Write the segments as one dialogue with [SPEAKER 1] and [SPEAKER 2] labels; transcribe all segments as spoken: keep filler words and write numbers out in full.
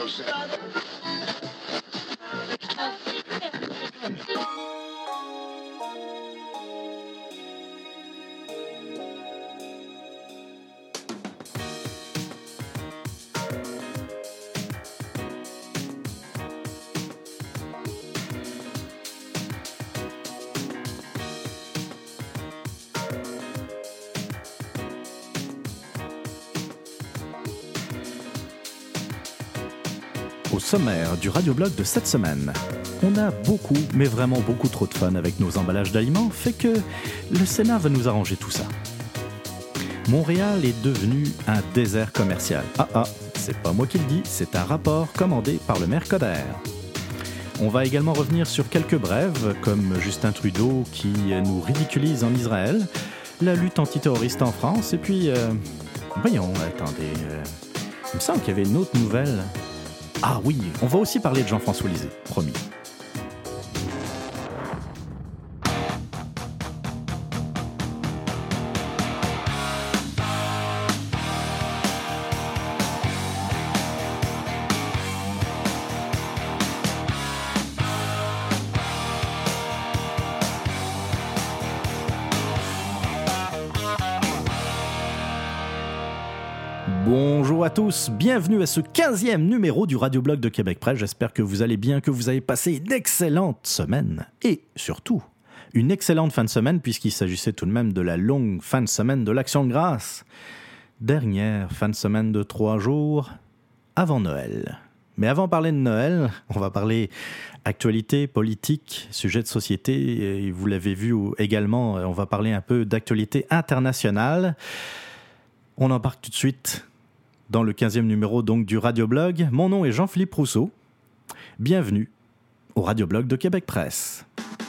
[SPEAKER 1] Au sommaire du radioblog de cette semaine, on a beaucoup, mais vraiment beaucoup trop de fun avec nos emballages d'aliments, fait que le Sénat va nous arranger tout ça. Montréal est devenu un désert commercial. Ah ah, c'est pas moi qui le dis, c'est un rapport commandé par le maire Coder. On va également revenir sur quelques brèves, comme Justin Trudeau qui nous ridiculise en Israël, la lutte antiterroriste en France, et puis... Euh, voyons, attendez, euh, il me semble qu'il y avait une autre nouvelle... Ah oui, on va aussi parler de Jean-François Lisée, promis. Bonjour à tous, bienvenue à ce quinzième numéro du radioblog de Québec Presse. J'espère que vous allez bien, que vous avez passé une excellente semaine et surtout une excellente fin de semaine puisqu'il s'agissait tout de même de la longue fin de semaine de l'Action de grâce. Dernière fin de semaine de trois jours avant Noël. Mais avant de parler de Noël, on va parler actualité, politique, sujet de société. Et vous l'avez vu également, on va parler un peu d'actualité internationale. On embarque tout de suite dans le quinzième numéro donc du radioblog. Mon nom est Jean-Philippe Rousseau. Bienvenue au radioblog de Québec Presse.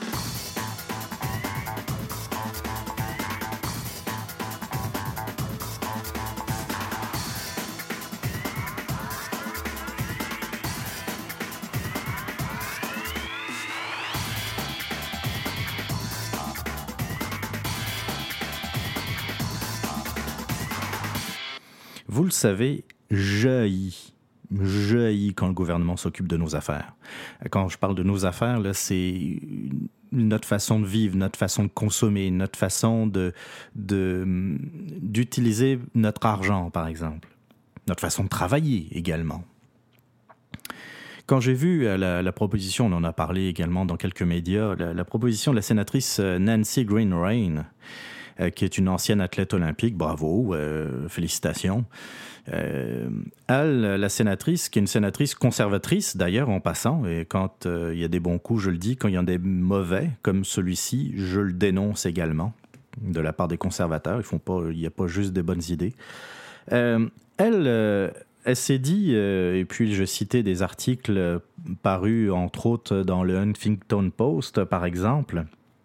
[SPEAKER 1] Vous le savez, je haïs, je haïs quand le gouvernement s'occupe de nos affaires. Quand je parle de nos affaires, là, c'est notre façon de vivre, notre façon de consommer, notre façon de, de, d'utiliser notre argent, par exemple. Notre façon de travailler également. Quand j'ai vu la, la proposition, on en a parlé également dans quelques médias, la, la proposition de la sénatrice Nancy Greenrain, qui est une ancienne athlète olympique, bravo, euh, félicitations. Euh, elle, la sénatrice, qui est une sénatrice conservatrice d'ailleurs en passant, et quand euh, il y a des bons coups, je le dis, quand il y en a des mauvais, comme celui-ci, je le dénonce également, de la part des conservateurs, ils font pas, il n'y a pas juste des bonnes idées. Euh, elle, euh, elle s'est dit, euh, et puis je citais des articles parus entre autres dans le Huffington Post par exemple,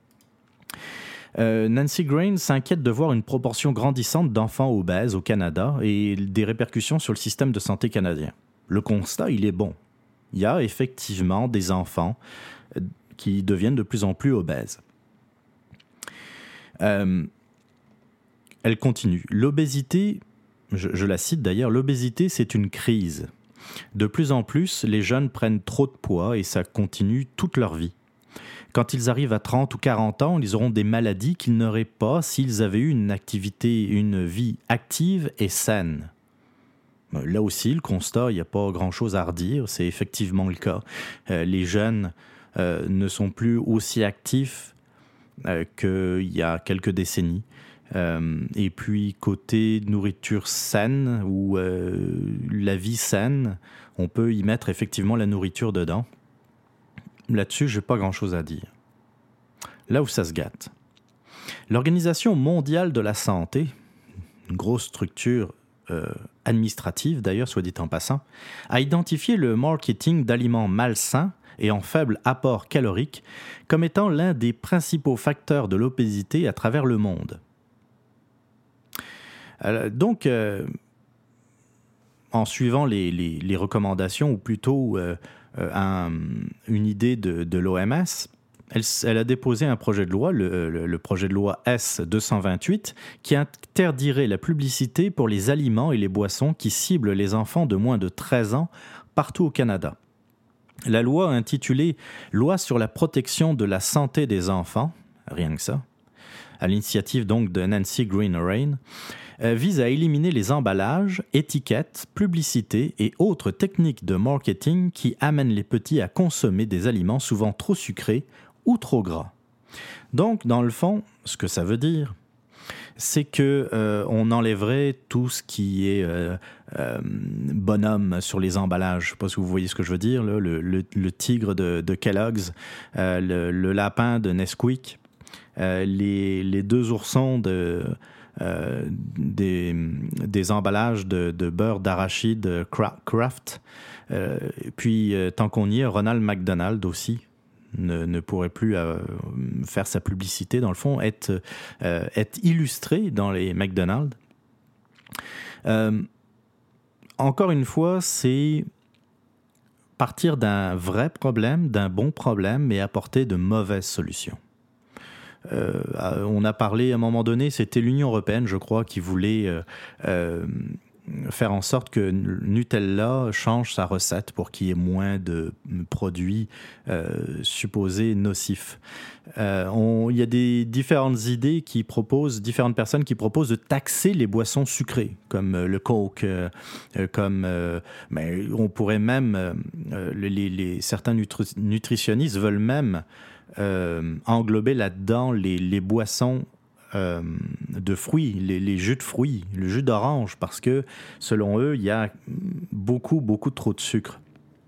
[SPEAKER 1] Euh, Nancy Grain s'inquiète de voir une proportion grandissante d'enfants obèses au Canada et des répercussions sur le système de santé canadien. Le constat, il est bon. Il y a effectivement des enfants qui deviennent de plus en plus obèses. Euh, elle continue. L'obésité, je, je la cite d'ailleurs, l'obésité, c'est une crise. De plus en plus, les jeunes prennent trop de poids et ça continue toute leur vie. Quand ils arrivent à trente ou quarante ans, ils auront des maladies qu'ils n'auraient pas s'ils avaient eu une activité, une vie active et saine. Là aussi, le constat, il n'y a pas grand-chose à redire, c'est effectivement le cas. Euh, les jeunes euh, ne sont plus aussi actifs euh, qu'il y a quelques décennies. Euh, et puis, côté nourriture saine ou euh, la vie saine, on peut y mettre effectivement la nourriture dedans. Là-dessus, je n'ai pas grand-chose à dire. Là où ça se gâte. L'Organisation mondiale de la santé, une grosse structure euh, administrative d'ailleurs, soit dit en passant, a identifié le marketing d'aliments malsains et en faible apport calorique comme étant l'un des principaux facteurs de l'obésité à travers le monde. Alors, donc, euh, en suivant les, les, les recommandations, ou plutôt euh, un, une idée de, de l'O M S, elle, elle a déposé un projet de loi, le, le, le projet de loi S deux cent vingt-huit, qui interdirait la publicité pour les aliments et les boissons qui ciblent les enfants de moins de treize ans partout au Canada. La loi intitulée « Loi sur la protection de la santé des enfants », rien que ça, à l'initiative donc de Nancy Green-Orain, euh, vise à éliminer les emballages, étiquettes, publicités et autres techniques de marketing qui amènent les petits à consommer des aliments souvent trop sucrés ou trop gras. Donc, dans le fond, ce que ça veut dire, c'est que euh, on enlèverait tout ce qui est euh, euh, bonhomme sur les emballages. Je ne sais pas si vous voyez ce que je veux dire, là, le, le, le tigre de, de Kellogg's, euh, le, le lapin de Nesquik, euh, les, les deux oursons de, euh, des, des emballages de, de beurre d'arachide Kraft. Euh, puis, euh, tant qu'on y est, Ronald McDonald aussi. Ne, ne pourrait plus euh, faire sa publicité, dans le fond, être, euh, être illustré dans les McDonald's. Euh, encore une fois, c'est partir d'un vrai problème, d'un bon problème, mais apporter de mauvaises solutions. Euh, on a parlé à un moment donné, c'était l'Union européenne, je crois, qui voulait euh, euh, faire en sorte que Nutella change sa recette pour qu'il y ait moins de produits euh, supposés nocifs. Euh, on, il y a des différentes idées qui proposent, différentes personnes qui proposent de taxer les boissons sucrées, comme euh, le Coke, euh, comme euh, mais on pourrait même, euh, les, les, certains nutri- nutritionnistes veulent même euh, englober là-dedans les, les boissons Euh, de fruits, les, les jus de fruits, le jus d'orange, parce que, selon eux, il y a beaucoup, beaucoup trop de sucre.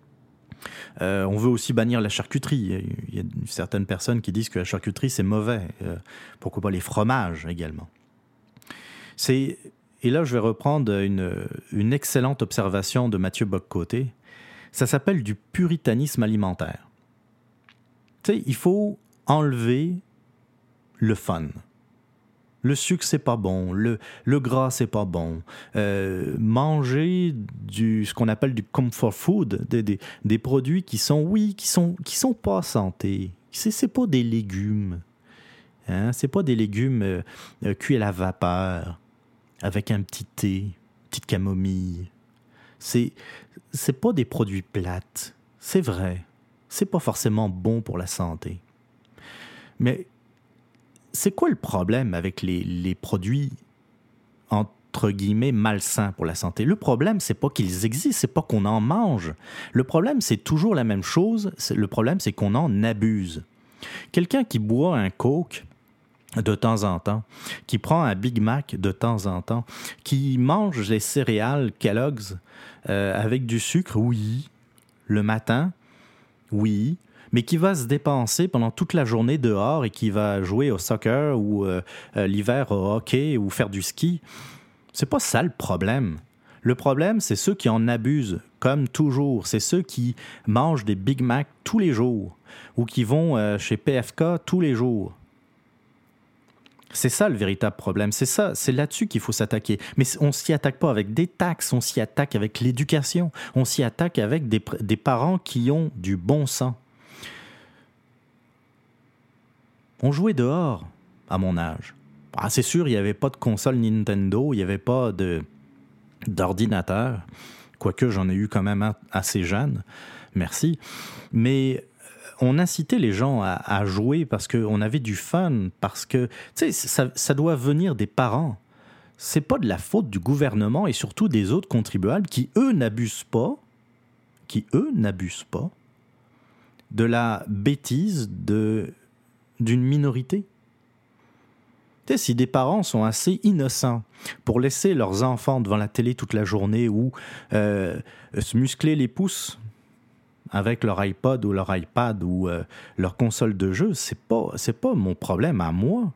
[SPEAKER 1] Euh, on veut aussi bannir la charcuterie. Il y a certaines personnes qui disent que la charcuterie, c'est mauvais. Euh, pourquoi pas les fromages également. C'est, et là, je vais reprendre une, une excellente observation de Mathieu Bock-Côté. Ça s'appelle du puritanisme alimentaire. Tu sais, il faut enlever le fun. Le sucre, c'est pas bon. Le, le gras, c'est pas bon. Euh, manger du, ce qu'on appelle du comfort food, des, des, des produits qui sont, oui, qui sont, qui sont pas santé. C'est, c'est pas des légumes. Hein? C'est pas des légumes euh, euh, cuits à la vapeur, avec un petit thé, une petite camomille. C'est, c'est pas des produits plates. C'est vrai. C'est pas forcément bon pour la santé. Mais c'est quoi le problème avec les, les produits, entre guillemets, malsains pour la santé? Le problème, c'est pas qu'ils existent, c'est pas qu'on en mange. Le problème, c'est toujours la même chose. C'est, le problème, c'est qu'on en abuse. Quelqu'un qui boit un Coke de temps en temps, qui prend un Big Mac de temps en temps, qui mange les céréales Kellogg's euh, avec du sucre, oui. Le matin, oui. Mais qui va se dépenser pendant toute la journée dehors et qui va jouer au soccer ou euh, euh, l'hiver au hockey ou faire du ski. C'est pas ça le problème. Le problème, c'est ceux qui en abusent, comme toujours. C'est ceux qui mangent des Big Mac tous les jours ou qui vont euh, chez P F K tous les jours. C'est ça le véritable problème. C'est ça, c'est là-dessus qu'il faut s'attaquer. Mais on ne s'y attaque pas avec des taxes, on s'y attaque avec l'éducation. On s'y attaque avec des, des parents qui ont du bon sens. On jouait dehors, à mon âge. Ah, c'est sûr, il n'y avait pas de console Nintendo, il n'y avait pas de, d'ordinateur, quoique j'en ai eu quand même assez jeune, merci. Mais on incitait les gens à, à jouer parce qu'on avait du fun, parce que, tu sais, ça, ça doit venir des parents. C'est pas de la faute du gouvernement et surtout des autres contribuables qui, eux, n'abusent pas, qui, eux, n'abusent pas de la bêtise de... d'une minorité. Tu sais, si des parents sont assez innocents pour laisser leurs enfants devant la télé toute la journée ou euh, se muscler les pouces avec leur iPod ou leur iPad ou euh, leur console de jeu, c'est pas, c'est pas mon problème à moi.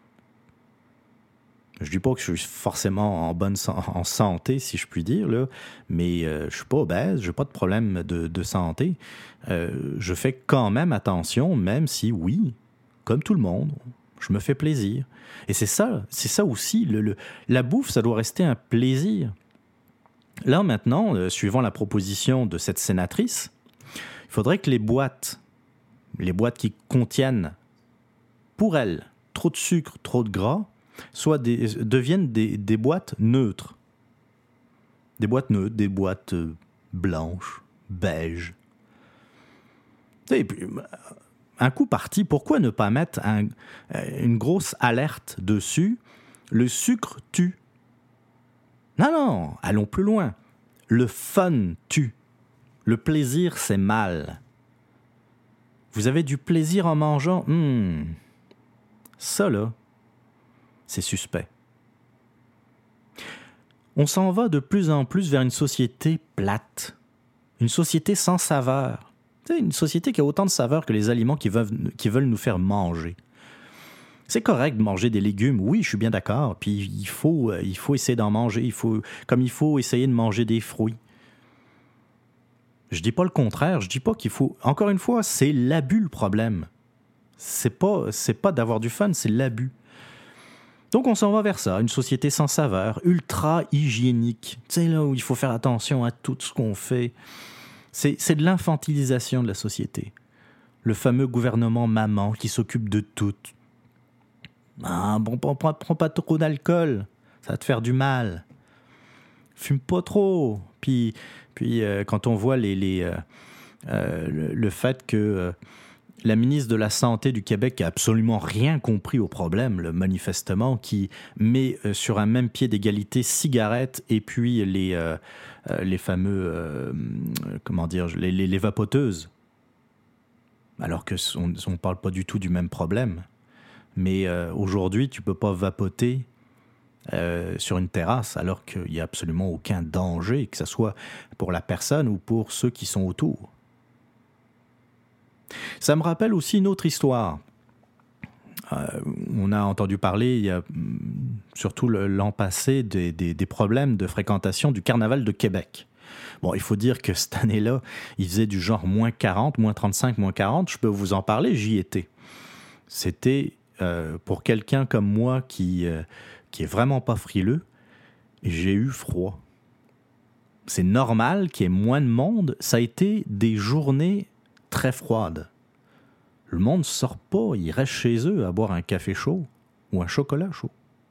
[SPEAKER 1] Je dis pas que je suis forcément en bonne en santé, si je puis dire, là, mais euh, je suis pas obèse, j'ai pas de problème de, de santé. Euh, je fais quand même attention, même si, oui, comme tout le monde, je me fais plaisir. Et c'est ça, c'est ça aussi. Le, le, la bouffe, ça doit rester un plaisir. Là, maintenant, euh, suivant la proposition de cette sénatrice, il faudrait que les boîtes, les boîtes qui contiennent, pour elle, trop de sucre, trop de gras, soient des, deviennent des, des boîtes neutres. Des boîtes neutres, des boîtes euh, blanches, beige. Et puis, un coup parti, pourquoi ne pas mettre un, une grosse alerte dessus? Le sucre tue. Non, non, allons plus loin. Le fun tue. Le plaisir, c'est mal. Vous avez du plaisir en mangeant? Hmm. Ça, là, c'est suspect. On s'en va de plus en plus vers une société plate. Une société sans saveur. C'est une société qui a autant de saveur que les aliments qui veulent, qui veulent nous faire manger. C'est correct de manger des légumes, oui, je suis bien d'accord. Puis il faut, il faut essayer d'en manger, il faut, comme il faut essayer de manger des fruits. Je dis pas le contraire, je dis pas qu'il faut... Encore une fois, c'est l'abus le problème. C'est pas, c'est pas d'avoir du fun, c'est l'abus. Donc on s'en va vers ça, une société sans saveur, ultra hygiénique. Tu sais, là où il faut faire attention à tout ce qu'on fait. C'est, c'est de l'infantilisation de la société. Le fameux gouvernement maman qui s'occupe de tout. Ah, bon, prends, prends, prends pas trop d'alcool, ça va te faire du mal. Fume pas trop. Puis, puis euh, quand on voit les, les, euh, euh, le, le fait que euh, la ministre de la Santé du Québec n'a absolument rien compris au problème, le manifestement, qui met euh, sur un même pied d'égalité cigarettes et puis les, euh, euh, les fameux, euh, comment dire, les, les, les vapoteuses. Alors qu'on ne parle pas du tout du même problème. Mais euh, aujourd'hui, tu ne peux pas vapoter euh, sur une terrasse alors qu'il n'y a absolument aucun danger, que ce soit pour la personne ou pour ceux qui sont autour. Ça me rappelle aussi une autre histoire. Euh, on a entendu parler, il y a, surtout le, l'an passé, des, des, des problèmes de fréquentation du Carnaval de Québec. Bon, il faut dire que cette année-là, il faisait du genre moins quarante, moins trente-cinq, moins quarante. Je peux vous en parler, j'y étais. C'était... Euh, pour quelqu'un comme moi qui, euh, qui est vraiment pas frileux, j'ai eu froid. C'est normal qu'il y ait moins de monde. Ça a été des journées très froides. Le monde ne sort pas, il reste chez eux à boire un café chaud ou un chocolat chaud.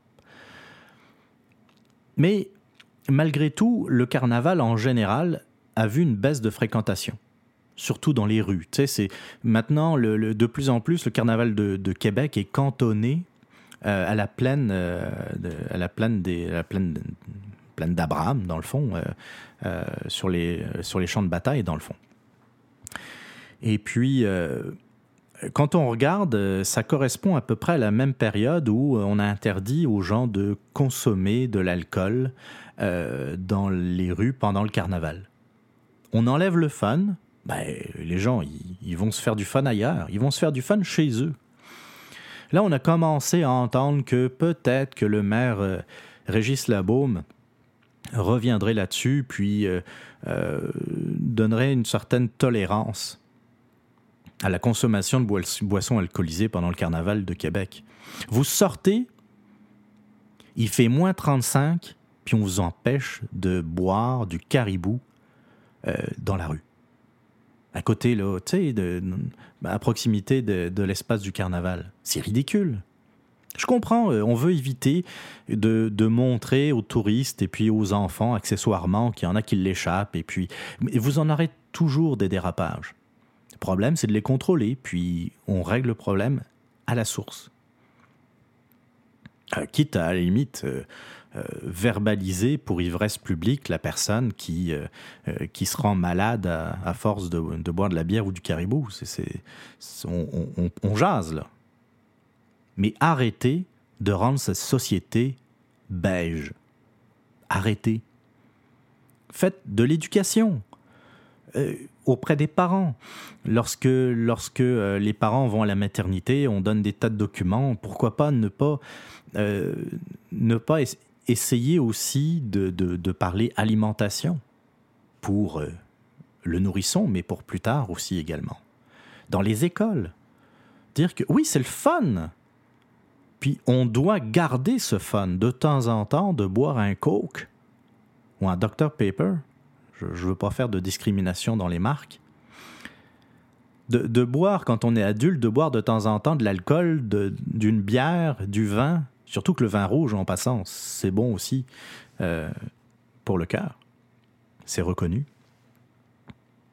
[SPEAKER 1] Mais malgré tout, le carnaval en général a vu une baisse de fréquentation. Surtout dans les rues. Tu sais, c'est maintenant, le, le, de plus en plus, le carnaval de, de Québec est cantonné euh, à la plaine, euh, de, à la plaine, des, à la plaine, plaine d'Abraham, dans le fond, euh, euh, sur, les, sur les champs de bataille, dans le fond. Et puis, euh, quand on regarde, ça correspond à peu près à la même période où on a interdit aux gens de consommer de l'alcool euh, dans les rues pendant le carnaval. On enlève le fun. Ben, les gens, ils, ils vont se faire du fun ailleurs. Ils vont se faire du fun chez eux. Là, on a commencé à entendre que peut-être que le maire euh, Régis Labaume reviendrait là-dessus, puis euh, euh, donnerait une certaine tolérance à la consommation de boi- boissons alcoolisées pendant le carnaval de Québec. Vous sortez, il fait moins trente-cinq, puis on vous empêche de boire du caribou euh, dans la rue. À côté, là, tu sais, de, de, à proximité de, de l'espace du carnaval. C'est ridicule. Je comprends, on veut éviter de, de montrer aux touristes et puis aux enfants, accessoirement, qu'il y en a qui l'échappent, et puis mais vous en aurez toujours des dérapages. Le problème, c'est de les contrôler, puis on règle le problème à la source. Euh, quitte à, à la limite... Euh, Euh, verbaliser pour ivresse publique la personne qui, euh, euh, qui se rend malade à, à force de, de boire de la bière ou du caribou. C'est, c'est, c'est, on, on, on jase, là. Mais arrêtez de rendre cette société beige. Arrêtez. Faites de l'éducation euh, auprès des parents. Lorsque, lorsque euh, les parents vont à la maternité, on donne des tas de documents. Pourquoi pas ne pas, euh, ne pas essayer Essayez aussi de, de, de parler alimentation pour euh, le nourrisson, mais pour plus tard aussi également. Dans les écoles, dire que oui, c'est le fun. Puis on doit garder ce fun de temps en temps, de boire un Coke ou un docteur Pepper. Je ne veux pas faire de discrimination dans les marques. De, de boire, quand on est adulte, de boire de temps en temps de l'alcool, de, d'une bière, du vin. Surtout que le vin rouge, en passant, c'est bon aussi euh, pour le cœur. C'est reconnu.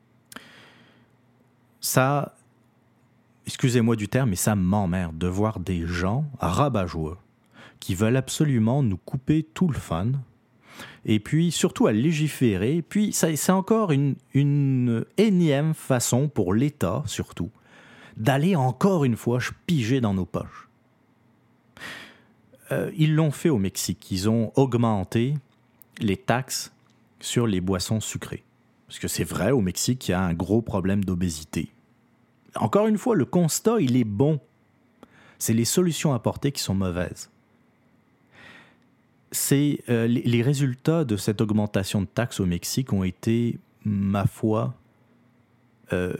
[SPEAKER 1] ça, excusez-moi du terme, mais ça m'emmerde de voir des gens rabat-joie qui veulent absolument nous couper tout le fun, et puis surtout à légiférer. Puis ça, c'est encore une, une énième façon pour l'État, surtout, d'aller encore une fois piger dans nos poches. Euh, ils l'ont fait au Mexique. Ils ont augmenté les taxes sur les boissons sucrées. Parce que c'est vrai, au Mexique, il y a un gros problème d'obésité. Encore une fois, le constat, il est bon. C'est les solutions apportées qui sont mauvaises. C'est, euh, les, les résultats de cette augmentation de taxes au Mexique ont été, ma foi, euh,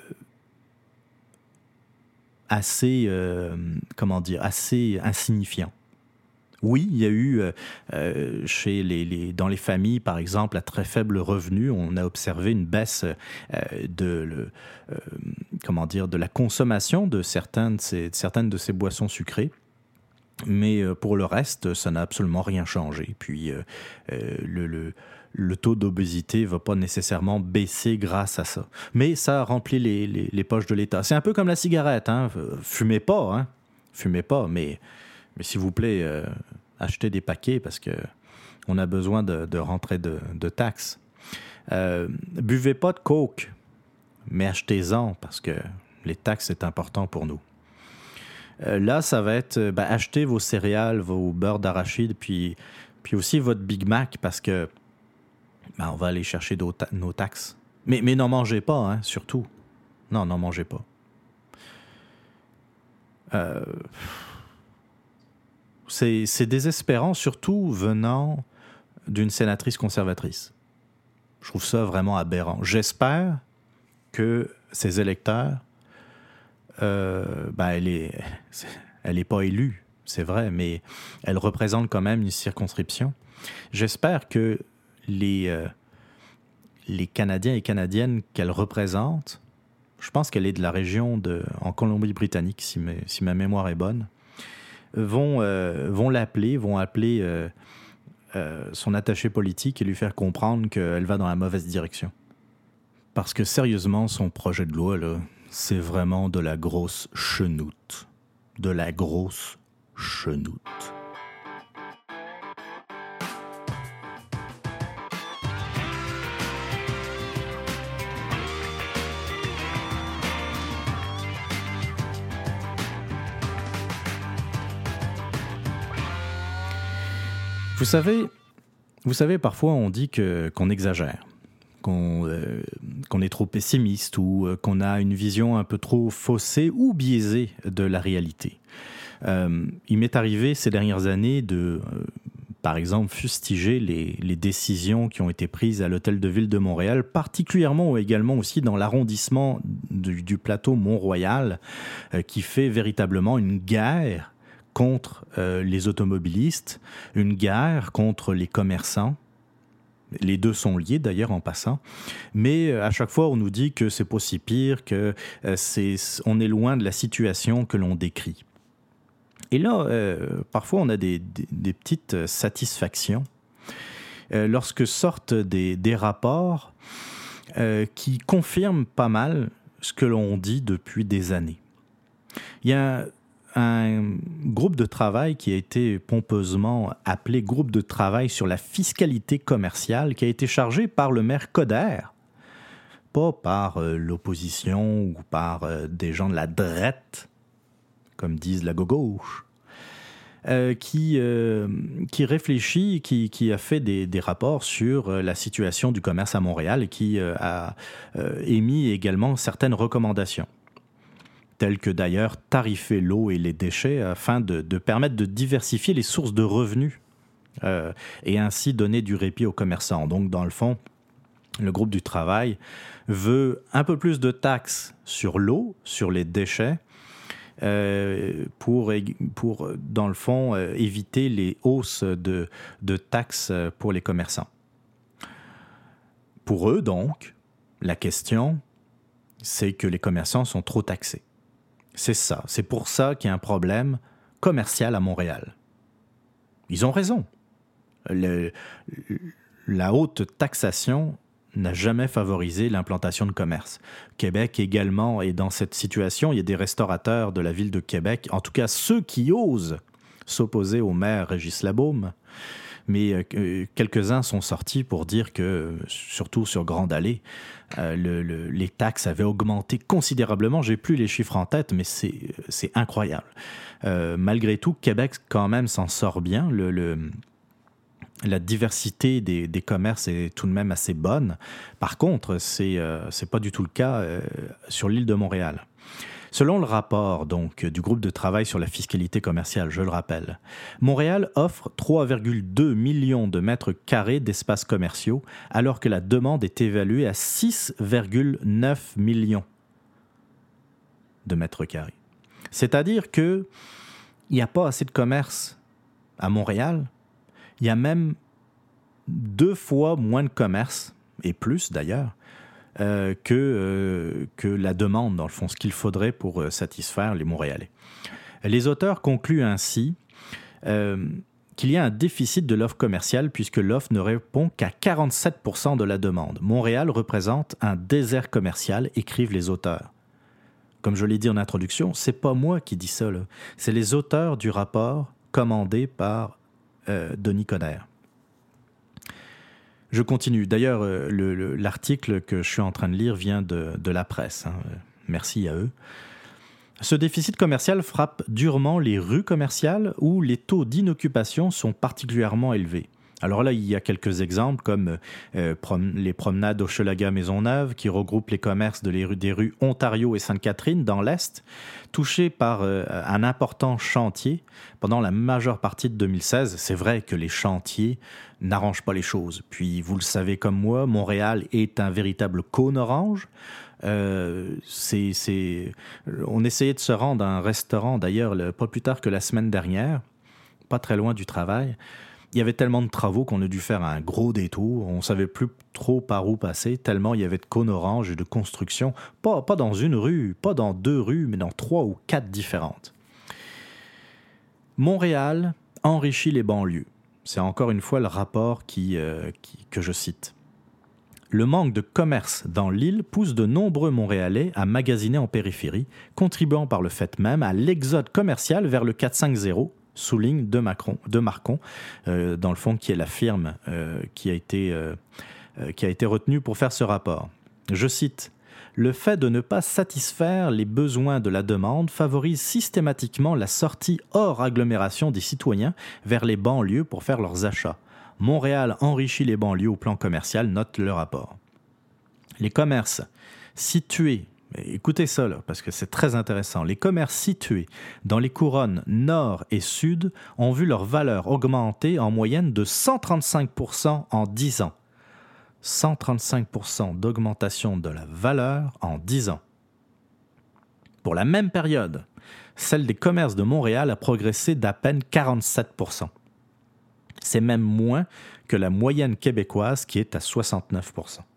[SPEAKER 1] assez, euh, comment dire, assez insignifiants. Oui, il y a eu, euh, chez les, les, dans les familles, par exemple, à très faible revenu, on a observé une baisse euh, de, le, euh, comment dire, de la consommation de certaines de ces, certaines de ces boissons sucrées. Mais pour le reste, ça n'a absolument rien changé. Puis euh, euh, le, le, le taux d'obésité ne va pas nécessairement baisser grâce à ça. Mais ça remplit les, les, les poches de l'État. C'est un peu comme la cigarette. Hein. Fumez pas, hein. Fumez pas, mais, mais s'il vous plaît, euh, achetez des paquets parce qu'on a besoin de, de rentrer de, de taxes. Euh, buvez pas de coke, mais achetez-en parce que les taxes, c'est important pour nous. Là, ça va être ben, acheter vos céréales, vos beurres d'arachide, puis, puis aussi votre Big Mac, parce que ben, on va aller chercher ta- nos taxes. Mais, mais n'en mangez pas, hein, surtout. Non, n'en mangez pas. Euh, c'est, c'est désespérant, surtout venant d'une sénatrice conservatrice. Je trouve ça vraiment aberrant. J'espère que ces électeurs Euh, ben elle est, elle n'est pas élue, c'est vrai, mais elle représente quand même une circonscription. J'espère que les, euh, les Canadiens et Canadiennes qu'elle représente, je pense qu'elle est de la région de, en Colombie-Britannique, si, mes, si ma mémoire est bonne, vont, euh, vont l'appeler, vont appeler euh, euh, son attaché politique et lui faire comprendre qu'elle va dans la mauvaise direction. Parce que sérieusement, son projet de loi, là, c'est vraiment de la grosse chenoute. De la grosse chenoute. Vous savez, vous savez, parfois on dit que, qu'on exagère. Qu'on, euh, qu'on est trop pessimiste ou euh, qu'on a une vision un peu trop faussée ou biaisée de la réalité. Euh, il m'est arrivé ces dernières années de, euh, par exemple, fustiger les, les décisions qui ont été prises à l'Hôtel de Ville de Montréal, particulièrement ou également aussi dans l'arrondissement du, du plateau Mont-Royal, euh, qui fait véritablement une guerre contre euh, les automobilistes, une guerre contre les commerçants. Les deux sont liés d'ailleurs en passant, mais à chaque fois on nous dit que c'est pas si pire, que euh, c'est, on est loin de la situation que l'on décrit. Et là, euh, parfois on a des, des, des petites satisfactions euh, lorsque sortent des, des rapports euh, qui confirment pas mal ce que l'on dit depuis des années. Il y a un groupe de travail qui a été pompeusement appelé groupe de travail sur la fiscalité commerciale, qui a été chargé par le maire Coder, pas par euh, l'opposition ou par euh, des gens de la drette, comme disent la gauche, euh, qui, euh, qui réfléchit, qui, qui a fait des, des rapports sur euh, la situation du commerce à Montréal et qui euh, a euh, émis également certaines recommandations, tels que d'ailleurs tarifer l'eau et les déchets afin de, de permettre de diversifier les sources de revenus euh, et ainsi donner du répit aux commerçants. Donc, dans le fond, le groupe du travail veut un peu plus de taxes sur l'eau, sur les déchets, euh, pour, pour, dans le fond, euh, éviter les hausses de, de taxes pour les commerçants. Pour eux, donc, la question, c'est que les commerçants sont trop taxés. C'est ça. C'est pour ça qu'il y a un problème commercial à Montréal. Ils ont raison. Le, la haute taxation n'a jamais favorisé l'implantation de commerce. Québec également est dans cette situation. Il y a des restaurateurs de la ville de Québec, en tout cas ceux qui osent s'opposer au maire Régis Labaume, mais euh, quelques-uns sont sortis pour dire que, surtout sur Grande Allée, euh, le, le, les taxes avaient augmenté considérablement. J'ai plus les chiffres en tête, mais c'est, c'est incroyable. Euh, malgré tout, Québec, quand même, s'en sort bien. Le, le, la diversité des, des commerces est tout de même assez bonne. Par contre, c'est, euh, c'est pas du tout le cas euh, sur l'île de Montréal. Selon le rapport donc, du groupe de travail sur la fiscalité commerciale, je le rappelle, Montréal offre trois virgule deux millions de mètres carrés d'espaces commerciaux, alors que la demande est évaluée à six virgule neuf millions de mètres carrés. C'est-à-dire qu'il n'y a pas assez de commerce à Montréal. Il y a même deux fois moins de commerce, et plus d'ailleurs, Euh, que, euh, que la demande, dans le fond, ce qu'il faudrait pour euh, satisfaire les Montréalais. Les auteurs concluent ainsi euh, qu'il y a un déficit de l'offre commerciale puisque l'offre ne répond qu'à quarante-sept pour cent de la demande. Montréal représente un désert commercial, écrivent les auteurs. Comme je l'ai dit en introduction, c'est pas moi qui dis ça, là. C'est les auteurs du rapport commandé par euh, Denis Coderre. Je continue. D'ailleurs, le, le, l'article que je suis en train de lire vient de, de la presse. Hein. Merci à eux. Ce déficit commercial frappe durement les rues commerciales où les taux d'inoccupation sont particulièrement élevés. Alors là, il y a quelques exemples comme euh, prom- les promenades Hochelaga-Maisonneuve qui regroupent les commerces de les rues, des rues Ontario et Sainte-Catherine dans l'Est, touchés par euh, un important chantier pendant la majeure partie de deux mille seize. C'est vrai que les chantiers n'arrangent pas les choses. Puis, vous le savez comme moi, Montréal est un véritable cône orange. Euh, c'est, c'est... On essayait de se rendre à un restaurant, d'ailleurs, le, pas plus tard que la semaine dernière, pas très loin du travail. Il y avait tellement de travaux qu'on a dû faire un gros détour. On ne savait plus trop par où passer, tellement il y avait de cônes oranges et de construction. Pas, pas dans une rue, pas dans deux rues, mais dans trois ou quatre différentes. Montréal enrichit les banlieues. C'est encore une fois le rapport qui, euh, qui, que je cite. Le manque de commerce dans l'île pousse de nombreux Montréalais à magasiner en périphérie, contribuant par le fait même à l'exode commercial vers le quatre cent cinquante, souligne de, Macron, de Marcon, euh, dans le fond, qui est la firme euh, qui, a été, euh, euh, qui a été retenue pour faire ce rapport. Je cite, « Le fait de ne pas satisfaire les besoins de la demande favorise systématiquement la sortie hors agglomération des citoyens vers les banlieues pour faire leurs achats. Montréal enrichit les banlieues au plan commercial, note le rapport. Les commerces situés, écoutez ça là, parce que c'est très intéressant, les commerces situés dans les couronnes nord et sud ont vu leur valeur augmenter en moyenne de cent trente-cinq pour cent en dix ans. cent trente-cinq pour cent d'augmentation de la valeur en dix ans. Pour la même période, celle des commerces de Montréal a progressé d'à peine quarante-sept pour cent. C'est même moins que la moyenne québécoise qui est à soixante-neuf pour cent.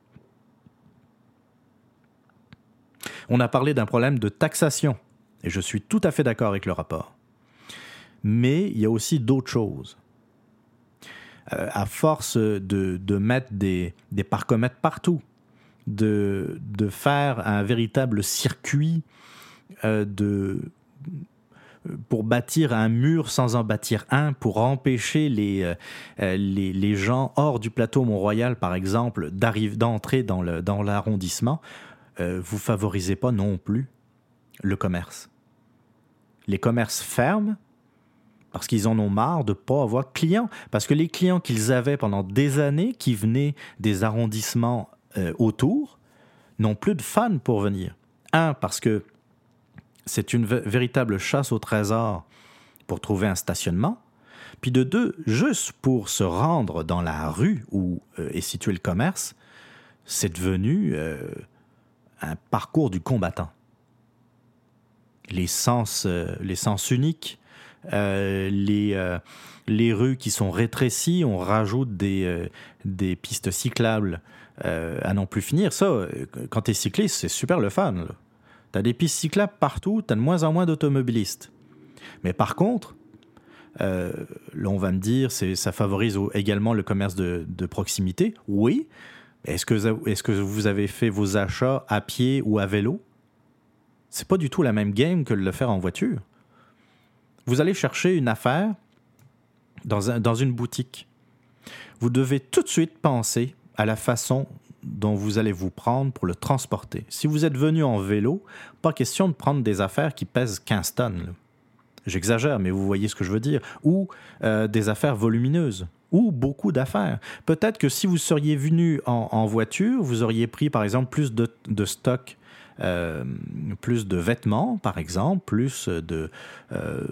[SPEAKER 1] On a parlé d'un problème de taxation, et je suis tout à fait d'accord avec le rapport. Mais il y a aussi d'autres choses. Euh, à force de, de mettre des, des parcomètres partout, de, de faire un véritable circuit euh, de... pour bâtir un mur sans en bâtir un, pour empêcher les, euh, les, les gens hors du plateau Mont-Royal, par exemple, d'arriver, d'entrer dans, le, dans l'arrondissement, euh, vous ne favorisez pas non plus le commerce. Les commerces ferment parce qu'ils en ont marre de ne pas avoir de clients. Parce que les clients qu'ils avaient pendant des années, qui venaient des arrondissements euh, autour, n'ont plus de fans pour venir. Un, parce que c'est une v- véritable chasse au trésor pour trouver un stationnement. Puis de deux, juste pour se rendre dans la rue où euh, est situé le commerce, c'est devenu euh, un parcours du combattant. Les sens, euh, les sens uniques, euh, les, euh, les rues qui sont rétrécies, on rajoute des, euh, des pistes cyclables euh, à n'en plus finir. Ça, quand t'es cycliste, c'est super le fun, là. T'as des pistes cyclables partout, t'as de moins en moins d'automobilistes. Mais par contre, euh, là on va me dire, c'est, ça favorise également le commerce de, de proximité. Oui, Est-ce que, est-ce que vous avez fait vos achats à pied ou à vélo? C'est pas du tout la même game que de le faire en voiture. Vous allez chercher une affaire dans, un, dans une boutique. Vous devez tout de suite penser à la façon dont vous allez vous prendre pour le transporter. Si vous êtes venu en vélo, pas question de prendre des affaires qui pèsent quinze tonnes. Là. J'exagère, mais vous voyez ce que je veux dire. Ou euh, des affaires volumineuses. Ou beaucoup d'affaires. Peut-être que si vous seriez venu en, en voiture, vous auriez pris, par exemple, plus de, de stock, euh, plus de vêtements, par exemple, plus de, euh,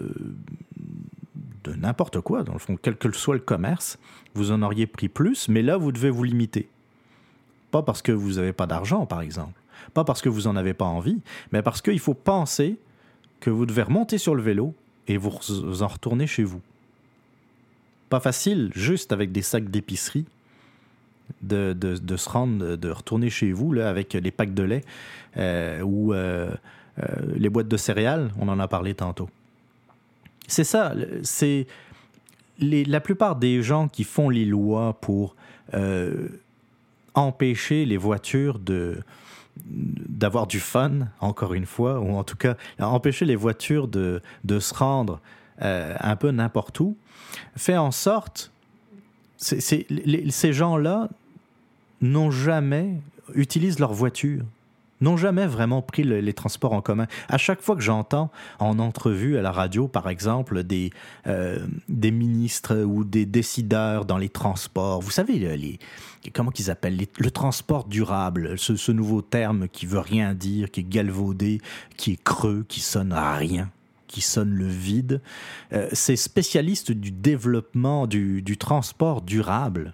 [SPEAKER 1] de n'importe quoi, dans le fond, quel que soit le commerce. Vous en auriez pris plus, mais là, vous devez vous limiter. Pas parce que vous n'avez pas d'argent, par exemple. Pas parce que vous n'en avez pas envie, mais parce qu'il faut penser que vous devez remonter sur le vélo et vous en retourner chez vous. Pas facile, juste avec des sacs d'épicerie, de, de, de se rendre, de retourner chez vous là, avec les packs de lait euh, ou euh, euh, les boîtes de céréales. On en a parlé tantôt. C'est ça, c'est les, la plupart des gens qui font les lois pour euh, empêcher les voitures de, d'avoir du fun, encore une fois, ou en tout cas empêcher les voitures de, de se rendre euh, un peu n'importe où, fait en sorte, c'est, c'est, les, ces gens-là n'ont jamais utilisé leur voiture, n'ont jamais vraiment pris le, les transports en commun. À chaque fois que j'entends en entrevue à la radio, par exemple, des, euh, des ministres ou des décideurs dans les transports, vous savez, les, comment qu'ils appellent, les, le transport durable, ce, ce nouveau terme qui veut rien dire, qui est galvaudé, qui est creux, qui sonne à rien, qui sonne le vide. Euh, ces spécialistes du développement du, du transport durable,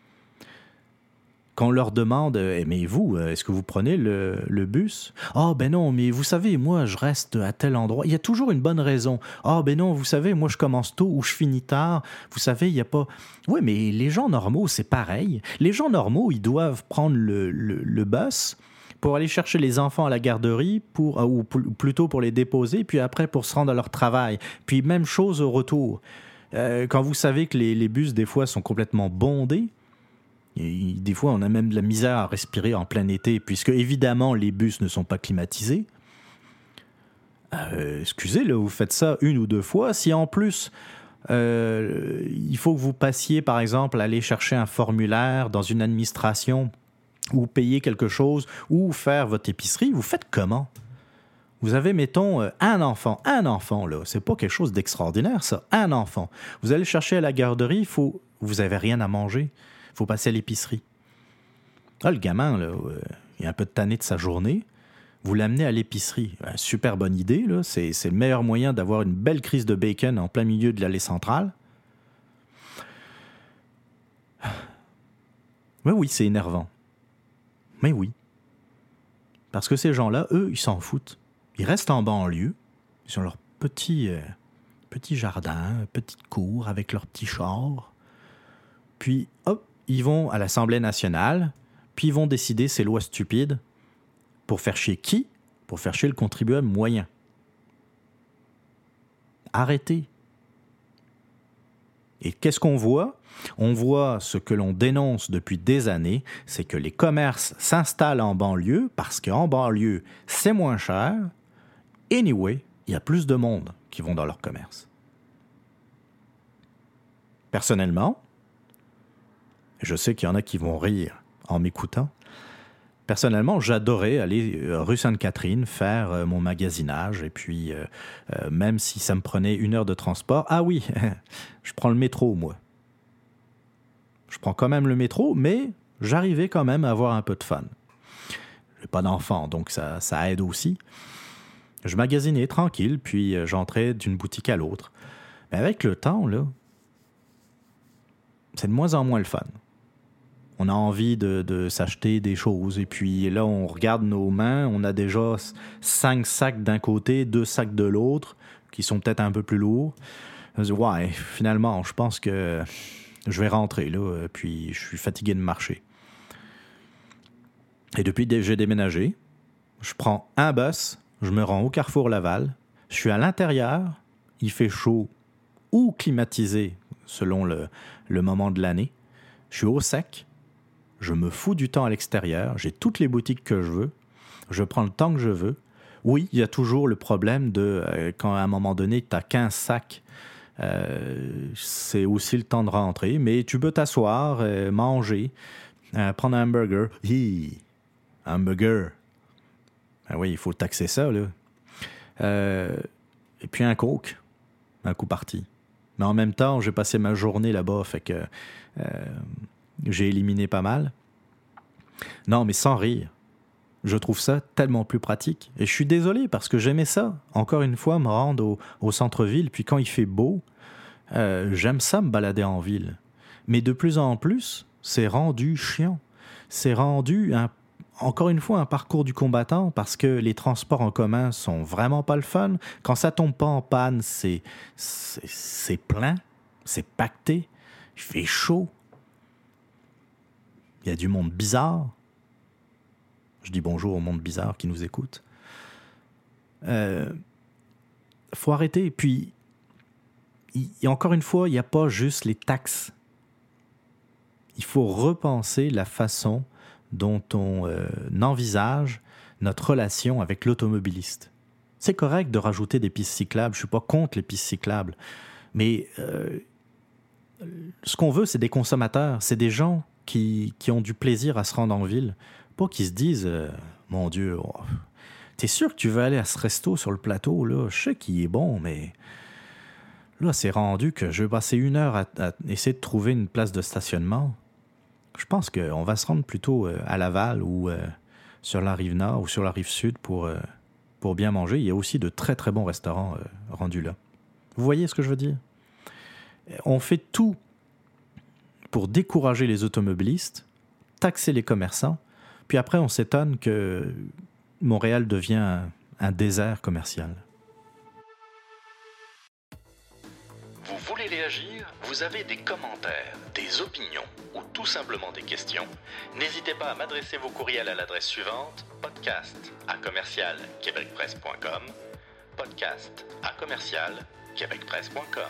[SPEAKER 1] quand on leur demande eh, « Mais vous, est-ce que vous prenez le, le bus? »« Ah, oh, ben non, mais vous savez, moi, je reste à tel endroit. » Il y a toujours une bonne raison. « Ah, oh, ben non, vous savez, moi, je commence tôt ou je finis tard. Vous savez, il n'y a pas... » Oui, mais les gens normaux, c'est pareil. Les gens normaux, ils doivent prendre le, le, le bus pour aller chercher les enfants à la garderie, pour, ou plutôt pour les déposer, puis après pour se rendre à leur travail. Puis même chose au retour. Euh, quand vous savez que les, les bus, des fois, sont complètement bondés, et des fois, on a même de la misère à respirer en plein été, puisque, évidemment, les bus ne sont pas climatisés. Euh, excusez, là, vous faites ça une ou deux fois. Si, en plus, euh, il faut que vous passiez, par exemple, aller chercher un formulaire dans une administration ou payer quelque chose ou faire votre épicerie, vous faites comment? Vous avez, mettons, un enfant. Un enfant, là, c'est pas quelque chose d'extraordinaire, ça. Un enfant. Vous allez le chercher à la garderie, il faut... vous n'avez rien à manger. Il faut passer à l'épicerie. Ah, le gamin, là, euh, il a un peu de tanné de sa journée. Vous l'amenez à l'épicerie. Euh, super bonne idée, là. C'est, c'est le meilleur moyen d'avoir une belle crise de bacon en plein milieu de l'allée centrale. Mais oui, c'est énervant. Mais oui. Parce que ces gens-là, eux, ils s'en foutent. Ils restent en banlieue. Ils ont leur petit, euh, petit jardin, petite cour avec leur petit char. Puis, hop, ils vont à l'Assemblée nationale, puis ils vont décider ces lois stupides pour faire chier qui? Pour faire chier le contribuable moyen. Arrêtez. Et qu'est-ce qu'on voit? On voit ce que l'on dénonce depuis des années, c'est que les commerces s'installent en banlieue parce qu'en banlieue, c'est moins cher. Anyway, il y a plus de monde qui vont dans leur commerce. Personnellement, je sais qu'il y en a qui vont rire en m'écoutant. Personnellement, j'adorais aller rue Sainte-Catherine faire euh, mon magasinage. Et puis, euh, euh, même si ça me prenait une heure de transport, ah oui, je prends le métro, moi. Je prends quand même le métro, mais j'arrivais quand même à avoir un peu de fun. Je n'ai pas d'enfant, donc ça, ça aide aussi. Je magasinais tranquille, puis euh, j'entrais d'une boutique à l'autre. Mais avec le temps, là, c'est de moins en moins le fun. On a envie de, de s'acheter des choses. Et puis là, on regarde nos mains. On a déjà cinq sacs d'un côté, deux sacs de l'autre, qui sont peut-être un peu plus lourds. On se dit, ouais, finalement, je pense que je vais rentrer là. Puis je suis fatigué de marcher. Et depuis que j'ai déménagé, je prends un bus, je me rends au Carrefour Laval. Je suis à l'intérieur. Il fait chaud ou climatisé selon le, le moment de l'année. Je suis au sec. je me fous du temps à l'extérieur, j'ai toutes les boutiques que je veux, je prends le temps que je veux. Oui, il y a toujours le problème de euh, quand à un moment donné, tu as quinze sacs, euh, c'est aussi le temps de rentrer, mais tu peux t'asseoir, euh, manger, euh, prendre un hamburger. Hi, hamburger. Ah oui, il faut taxer ça, là. Euh, et puis un coke, un coup parti. Mais en même temps, j'ai passé ma journée là-bas, fait que euh, j'ai éliminé pas mal. Non, mais sans rire. Je trouve ça tellement plus pratique. Et je suis désolé parce que j'aimais ça. Encore une fois, me rendre au, au centre-ville. Puis quand il fait beau, euh, j'aime ça me balader en ville. Mais de plus en plus, c'est rendu chiant. C'est rendu, un, encore une fois, un parcours du combattant parce que les transports en commun sont vraiment pas le fun. Quand ça tombe pas en panne, c'est, c'est, c'est plein, c'est pacté, il fait chaud. Il y a du monde bizarre. Je dis bonjour au monde bizarre qui nous écoute. Euh, faut arrêter. Puis, y, y, encore une fois, il n'y a pas juste les taxes. Il faut repenser la façon dont on euh, envisage notre relation avec l'automobiliste. C'est correct de rajouter des pistes cyclables. Je ne suis pas contre les pistes cyclables. Mais euh, ce qu'on veut, c'est des consommateurs. C'est des gens qui, qui ont du plaisir à se rendre en ville. Pas qu'ils se disent euh, « Mon Dieu, oh, t'es sûr que tu veux aller à ce resto sur le plateau? Là? Je sais qu'il est bon, mais là, c'est rendu que je vais passer une heure à, à essayer de trouver une place de stationnement. Je pense qu'on va se rendre plutôt euh, à Laval ou euh, sur la rive nord ou sur la rive sud pour, euh, pour bien manger. Il y a aussi de très, très bons restaurants euh, rendus là. Vous voyez ce que je veux dire? On fait tout pour décourager les automobilistes, taxer les commerçants. Puis après, on s'étonne que Montréal devient un, un désert commercial.
[SPEAKER 2] Vous voulez réagir? Vous avez des commentaires, des opinions ou tout simplement des questions? N'hésitez pas à m'adresser vos courriels à l'adresse suivante: podcast à commercial québecpresse point com, podcast à commercial québecpresse point com.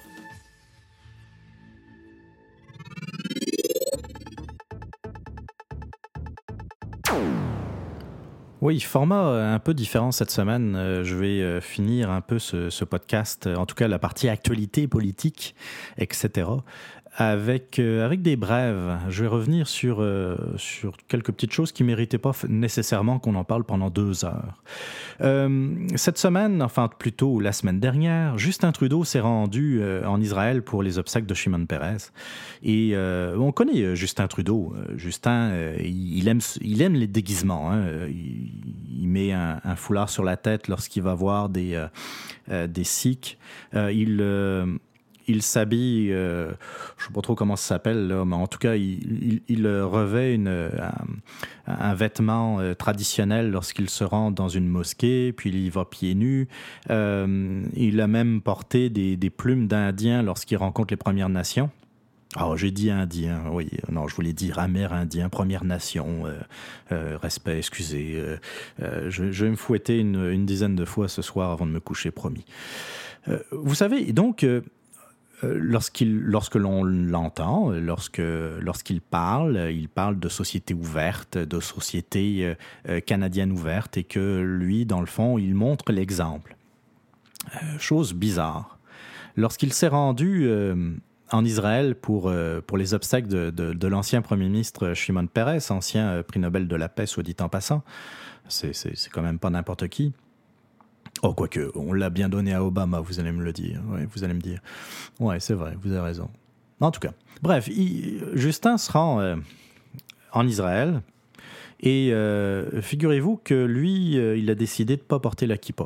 [SPEAKER 1] Oui, format un peu différent cette semaine. Je vais finir un peu ce, ce podcast, en tout cas la partie actualité politique, et cetera, avec, avec des brèves. Je vais revenir sur, euh, sur quelques petites choses qui ne méritaient pas nécessairement qu'on en parle pendant deux heures. Euh, cette semaine, enfin plutôt la semaine dernière, Justin Trudeau s'est rendu euh, en Israël pour les obsèques de Shimon Peres. Et euh, on connaît euh, Justin Trudeau. Euh, Justin, euh, il, aime, il aime les déguisements. Hein. Il, il met un, un foulard sur la tête lorsqu'il va voir des, euh, euh, des Sikhs. Euh, il... Euh, Il s'habille, euh, je ne sais pas trop comment ça s'appelle, là, mais en tout cas, il, il, il revêt une, un, un vêtement euh, traditionnel lorsqu'il se rend dans une mosquée, puis il y va pieds nus. Euh, il a même porté des, des plumes d'Indien lorsqu'il rencontre les Premières Nations. Alors, j'ai dit indien, oui, non, je voulais dire amérindien, Première Nation, euh, euh, respect, excusez. Euh, euh, je, je vais me fouetter une, une dizaine de fois ce soir avant de me coucher, promis. Euh, vous savez, donc... Euh, Lorsqu'il, lorsque l'on l'entend, lorsque, lorsqu'il parle, il parle de société ouverte, de société euh, canadienne ouverte, et que lui, dans le fond, il montre l'exemple. Euh, chose bizarre. Lorsqu'il s'est rendu euh, en Israël pour, euh, pour les obsèques de, de, de l'ancien premier ministre Shimon Peres, ancien euh, prix Nobel de la paix, soit dit en passant, c'est, c'est, c'est quand même pas n'importe qui. Oh, quoique, on l'a bien donné à Obama, vous allez me le dire. Ouais, vous allez me dire. Ouais, c'est vrai, vous avez raison. En tout cas, bref, il, Justin se rend euh, en Israël et euh, figurez-vous que lui, euh, il a décidé de ne pas porter la kippa.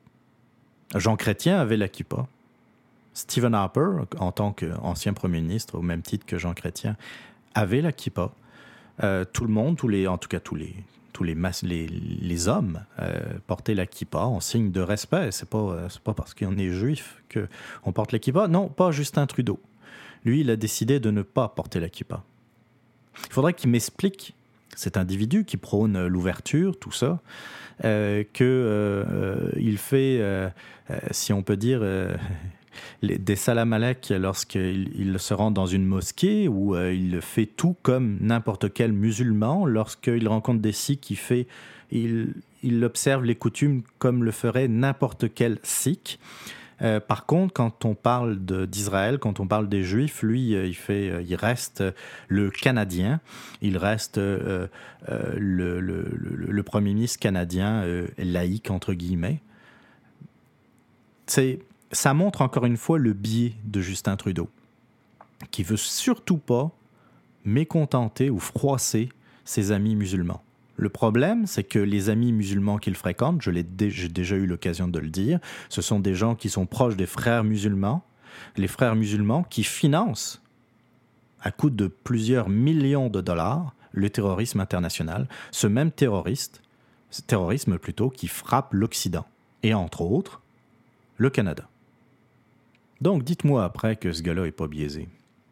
[SPEAKER 1] Jean Chrétien avait la kippa. Stephen Harper, en tant qu'ancien premier ministre, au même titre que Jean Chrétien, avait la kippa. Euh, tout le monde, tous les, en tout cas tous les... tous les, mas- les, les hommes euh, portaient la kippa en signe de respect. C'est pas, euh, c'est pas parce qu'on est juif qu'on porte la kippa. Non, pas Justin Trudeau. Lui, il a décidé de ne pas porter la kippa. Il faudrait qu'il m'explique, cet individu qui prône l'ouverture, tout ça, euh, qu'il euh, euh, fait, euh, euh, si on peut dire, euh, Les, des salam alek lorsqu'il il se rend dans une mosquée où euh, il fait tout comme n'importe quel musulman. Lorsqu'il rencontre des sikhs, il, fait, il, il observe les coutumes comme le ferait n'importe quel sikh. Euh, par contre, quand on parle de, d'Israël, quand on parle des Juifs, lui, euh, il, fait, euh, il reste le Canadien, il reste euh, euh, le, le, le, le Premier ministre canadien euh, laïque, entre guillemets. C'est, ça montre encore une fois le biais de Justin Trudeau, qui veut surtout pas mécontenter ou froisser ses amis musulmans. Le problème, c'est que les amis musulmans qu'il fréquente, je l'ai dé- j'ai déjà eu l'occasion de le dire, ce sont des gens qui sont proches des frères musulmans, les frères musulmans qui financent, à coût de plusieurs millions de dollars, le terrorisme international, ce même terroriste, ce terrorisme plutôt, qui frappe l'Occident, et entre autres, le Canada. Donc, dites-moi après que ce gars-là n'est pas biaisé.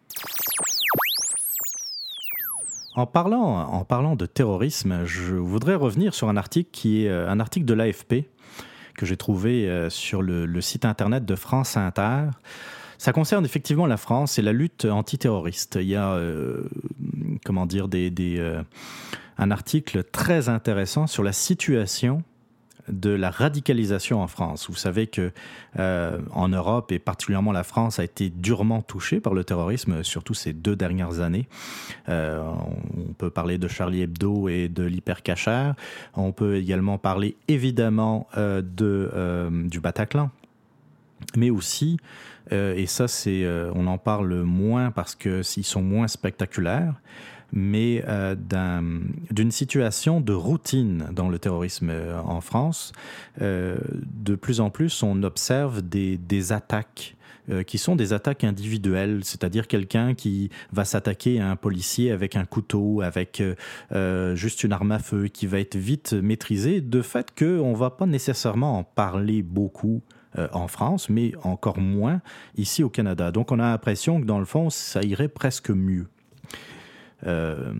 [SPEAKER 1] En parlant, en parlant de terrorisme, je voudrais revenir sur un article qui est un article de l'A F P que j'ai trouvé sur le, le site internet de France Inter. Ça concerne effectivement la France et la lutte antiterroriste. Il y a, euh, comment dire, des, des, euh, un article très intéressant sur la situation de la radicalisation en France. Vous savez que euh, en Europe et particulièrement la France a été durement touchée par le terrorisme, surtout ces deux dernières années. Euh, on peut parler de Charlie Hebdo et de l'hypercacher. On peut également parler évidemment euh, de, euh, du Bataclan. Mais aussi, euh, et ça c'est, euh, on en parle moins parce que s'ils sont moins spectaculaires, mais euh, d'un, d'une situation de routine dans le terrorisme en France. Euh, de plus en plus, on observe des, des attaques euh, qui sont des attaques individuelles, c'est-à-dire quelqu'un qui va s'attaquer à un policier avec un couteau, avec euh, juste une arme à feu, qui va être vite maîtrisé, de fait qu'on ne va pas nécessairement en parler beaucoup euh, en France, mais encore moins ici au Canada. Donc on a l'impression que dans le fond, ça irait presque mieux. Euh,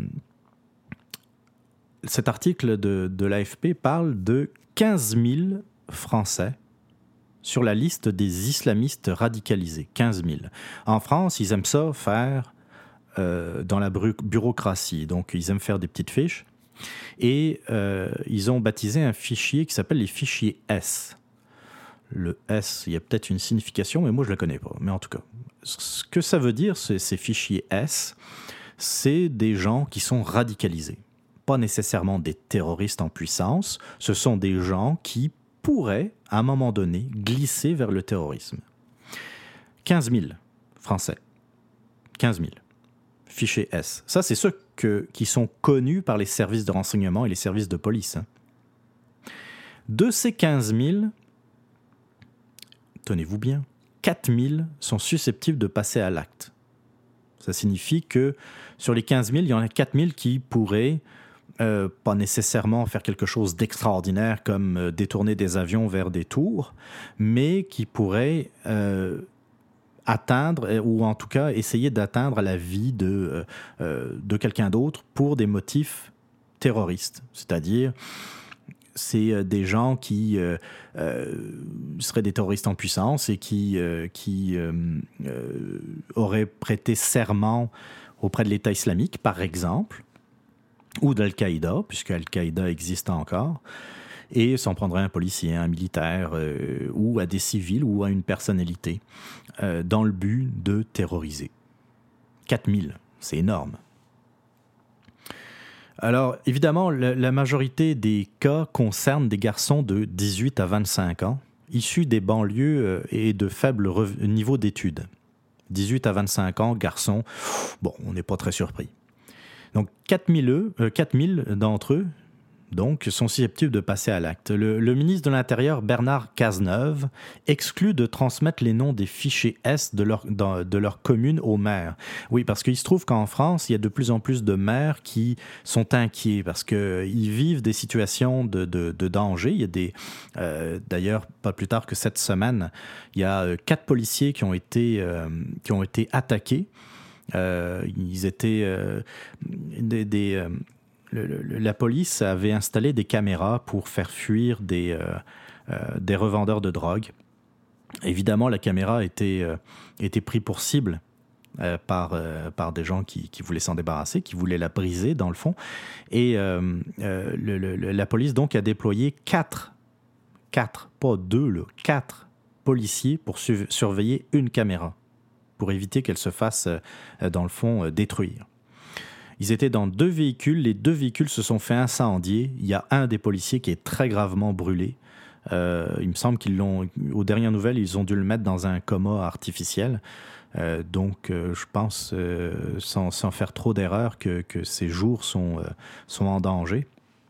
[SPEAKER 1] cet article de, de l'A F P parle de quinze mille Français sur la liste des islamistes radicalisés. quinze mille. En France, ils aiment ça faire euh, dans la bru- bureaucratie. Donc, ils aiment faire des petites fiches. Et euh, ils ont baptisé un fichier qui s'appelle les fichiers S. Le S, il y a peut-être une signification, mais moi, je ne la connais pas. Mais en tout cas, ce que ça veut dire, c'est ces fichiers S, c'est des gens qui sont radicalisés. Pas nécessairement des terroristes en puissance, ce sont des gens qui pourraient, à un moment donné, glisser vers le terrorisme. quinze mille Français. quinze mille. Fichier S. Ça, c'est ceux que, qui sont connus par les services de renseignement et les services de police. Hein. De ces quinze mille, tenez-vous bien, quatre mille sont susceptibles de passer à l'acte. Ça signifie que sur les quinze mille, il y en a quatre mille qui pourraient, euh, pas nécessairement faire quelque chose d'extraordinaire comme euh, détourner des avions vers des tours, mais qui pourraient euh, atteindre, ou en tout cas essayer d'atteindre la vie de, euh, de quelqu'un d'autre pour des motifs terroristes. C'est-à-dire, c'est des gens qui euh, euh, seraient des terroristes en puissance et qui, euh, qui euh, euh, auraient prêté serment auprès de l'État islamique, par exemple, ou d'Al-Qaïda, puisque Al-Qaïda existe encore, et s'en prendrait à un policier, à un militaire, euh, ou à des civils, ou à une personnalité, euh, dans le but de terroriser. quatre mille, c'est énorme. Alors, évidemment, la, la majorité des cas concernent des garçons de dix-huit à vingt-cinq ans, issus des banlieues et de faibles rev- niveaux d'études. dix-huit à vingt-cinq ans, garçons, bon, on n'est pas très surpris. Donc, quatre mille, euh, quatre mille d'entre eux, donc, sont susceptibles de passer à l'acte. Le, le ministre de l'Intérieur, Bernard Cazeneuve, exclut de transmettre les noms des fichiers S de leur, dans, de leur commune aux maires. Oui, parce qu'il se trouve qu'en France, il y a de plus en plus de maires qui sont inquiets parce qu'ils vivent des situations de, de, de danger. Il y a des, euh, d'ailleurs, pas plus tard que cette semaine, il y a euh, quatre policiers qui ont été, euh, qui ont été attaqués. Euh, ils étaient euh, des... des euh, Le, le, la police avait installé des caméras pour faire fuir des, euh, euh, des revendeurs de drogue. Évidemment, la caméra était, euh, était prise pour cible euh, par, euh, par des gens qui, qui voulaient s'en débarrasser, qui voulaient la briser dans le fond. Et euh, euh, le, le, la police donc a déployé quatre, quatre, pas deux, là, quatre policiers pour su- surveiller une caméra, pour éviter qu'elle se fasse, euh, dans le fond, euh, détruire. Ils étaient dans deux véhicules, les deux véhicules se sont fait incendier. Il y a un des policiers qui est très gravement brûlé. Euh, il me semble qu'ils l'ont, aux dernières nouvelles, ils ont dû le mettre dans un coma artificiel. Euh, donc, euh, je pense, euh, sans, sans faire trop d'erreurs, que, que ces jours sont, euh, sont en danger.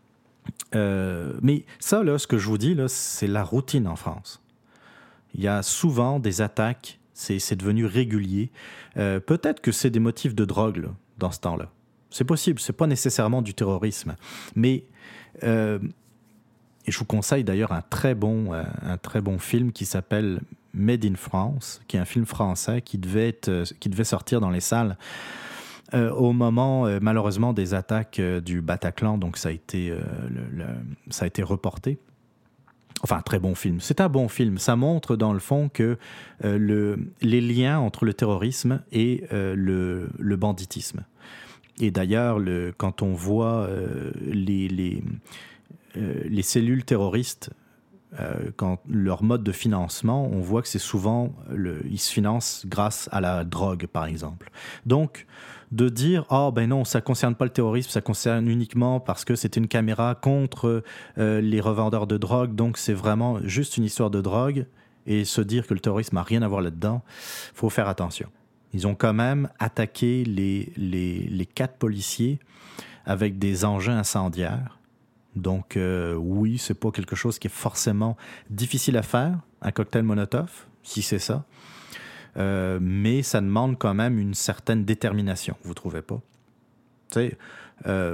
[SPEAKER 1] Euh, mais ça, là, ce que je vous dis, là, c'est la routine en France. Il y a souvent des attaques, c'est, c'est devenu régulier. Euh, peut-être que c'est des motifs de drogue, là, dans ce temps-là. C'est possible, c'est pas nécessairement du terrorisme. Mais... Euh, Et je vous conseille d'ailleurs un très bon, euh, un très bon film qui s'appelle Made in France, qui est un film français qui devait, être, euh, qui devait sortir dans les salles euh, au moment, euh, malheureusement, des attaques euh, du Bataclan. Donc, ça a été, euh, le, le, ça a été reporté. Enfin, un très bon film. C'est un bon film. Ça montre, dans le fond, que euh, le, les liens entre le terrorisme et euh, le, le banditisme. Et d'ailleurs, le, quand on voit euh, les... les Euh, les cellules terroristes, euh, quand leur mode de financement, on voit que c'est souvent, le, ils se financent grâce à la drogue, par exemple. Donc, de dire, ah oh, ben non, ça ne concerne pas le terrorisme, ça concerne uniquement parce que c'est une caméra contre euh, les revendeurs de drogue, donc c'est vraiment juste une histoire de drogue, et se dire que le terrorisme n'a rien à voir là-dedans, il faut faire attention. Ils ont quand même attaqué les, les, les quatre policiers avec des engins incendiaires. Donc, euh, oui, c'est pas quelque chose qui est forcément difficile à faire, un cocktail Molotov, si c'est ça. Euh, mais ça demande quand même une certaine détermination, vous trouvez pas? Tu sais, euh,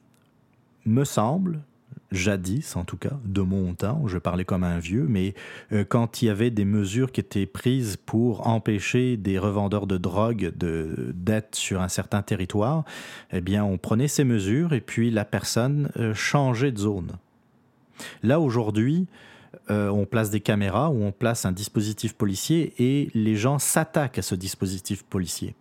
[SPEAKER 1] me semble, jadis en tout cas, de mon temps, je parlais comme un vieux, mais euh, quand il y avait des mesures qui étaient prises pour empêcher des revendeurs de drogue de, d'être sur un certain territoire, eh bien, on prenait ces mesures et puis la personne euh, changeait de zone. Là, aujourd'hui, euh, on place des caméras ou on place un dispositif policier et les gens s'attaquent à ce dispositif policier.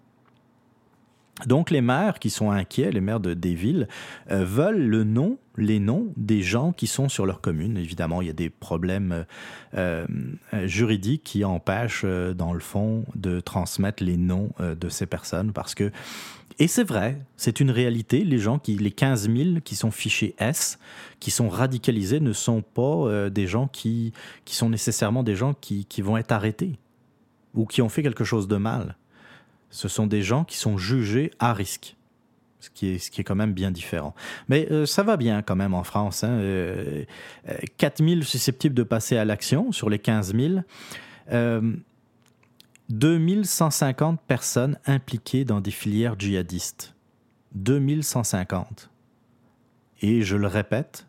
[SPEAKER 1] Donc, les maires qui sont inquiets, les maires de, des villes, euh, veulent le nom, les noms des gens qui sont sur leur commune. Évidemment, il y a des problèmes euh, juridiques qui empêchent, euh, dans le fond, de transmettre les noms euh, de ces personnes parce que... Et c'est vrai, c'est une réalité. Les gens, qui, les quinze mille qui sont fichés S, qui sont radicalisés, ne sont pas euh, des gens qui, qui sont nécessairement des gens qui, qui vont être arrêtés ou qui ont fait quelque chose de mal. Ce sont des gens qui sont jugés à risque, ce qui est, ce qui est quand même bien différent. Mais euh, ça va bien quand même en France. Hein. Euh, quatre mille susceptibles de passer à l'action sur les quinze mille. Euh, deux mille cent cinquante personnes impliquées dans des filières djihadistes. deux mille cent cinquante. Et je le répète,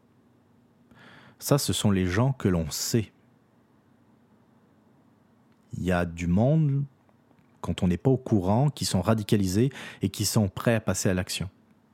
[SPEAKER 1] ça, ce sont les gens que l'on sait. Il y a du monde... quand on n'est pas au courant, qui sont radicalisés et qui sont prêts à passer à l'action.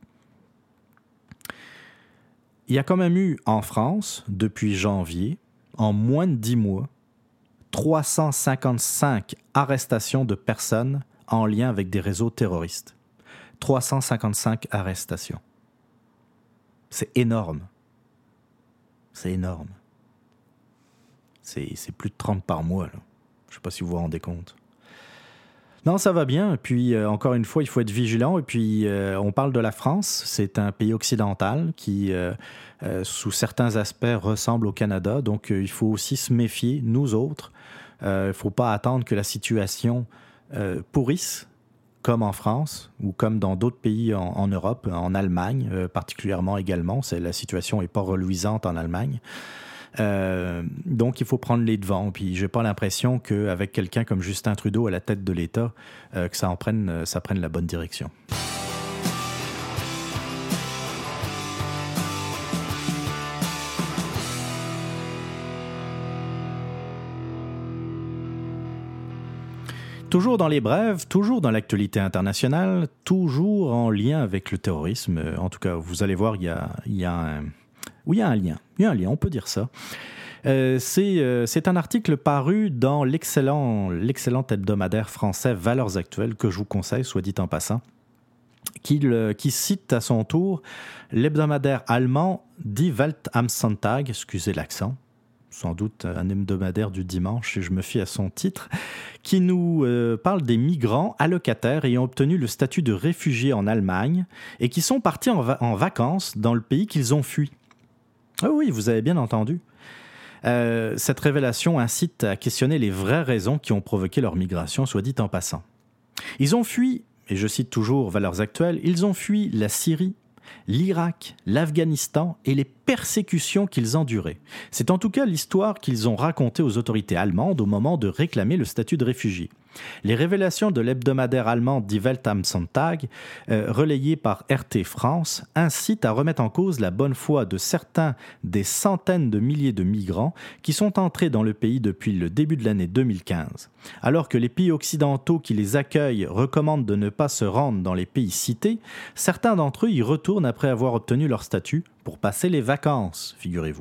[SPEAKER 1] Il y a quand même eu en France, depuis janvier, en moins de dix mois, trois cent cinquante-cinq arrestations de personnes en lien avec des réseaux terroristes. trois cent cinquante-cinq arrestations. C'est énorme. C'est énorme. C'est, c'est plus de trente par mois, là. Je ne sais pas si vous vous rendez compte. Non, ça va bien. Et puis, euh, encore une fois, il faut être vigilant. Et puis, euh, on parle de la France. C'est un pays occidental qui, euh, euh, sous certains aspects, ressemble au Canada. Donc, euh, il faut aussi se méfier, nous autres. Euh, il ne faut pas attendre que la situation euh, pourrisse, comme en France ou comme dans d'autres pays en, en Europe, en Allemagne euh, particulièrement également. C'est, la situation n'est pas reluisante en Allemagne. Euh, donc, il faut prendre les devants. Puis, j'ai pas l'impression qu'avec quelqu'un comme Justin Trudeau à la tête de l'État, euh, que ça en prenne, ça prenne la bonne direction. Toujours dans les brèves, toujours dans l'actualité internationale, toujours en lien avec le terrorisme. En tout cas, vous allez voir, il y a, il y a un... Oui, il y a un lien. Il y a un lien, on peut dire ça. Euh, c'est, euh, c'est un article paru dans l'excellent, l'excellent hebdomadaire français Valeurs Actuelles, que je vous conseille, soit dit en passant, qui, le, qui cite à son tour l'hebdomadaire allemand Die Welt am Sonntag, excusez l'accent, sans doute un hebdomadaire du dimanche, et je me fie à son titre, qui nous euh, parle des migrants allocataires ayant obtenu le statut de réfugiés en Allemagne et qui sont partis en, va- en vacances dans le pays qu'ils ont fui. Ah oui, vous avez bien entendu. Euh, cette révélation incite à questionner les vraies raisons qui ont provoqué leur migration, soit dit en passant. Ils ont fui, et je cite toujours Valeurs Actuelles, ils ont fui la Syrie, l'Irak, l'Afghanistan et les persécutions qu'ils enduraient. C'est en tout cas l'histoire qu'ils ont racontée aux autorités allemandes au moment de réclamer le statut de réfugié. Les révélations de l'hebdomadaire allemand Die Welt am Sonntag, euh, relayées par R T France, incitent à remettre en cause la bonne foi de certains des centaines de milliers de migrants qui sont entrés dans le pays depuis le début de l'année deux mille quinze. Alors que les pays occidentaux qui les accueillent recommandent de ne pas se rendre dans les pays cités, certains d'entre eux y retournent après avoir obtenu leur statut pour passer les vacances, figurez-vous.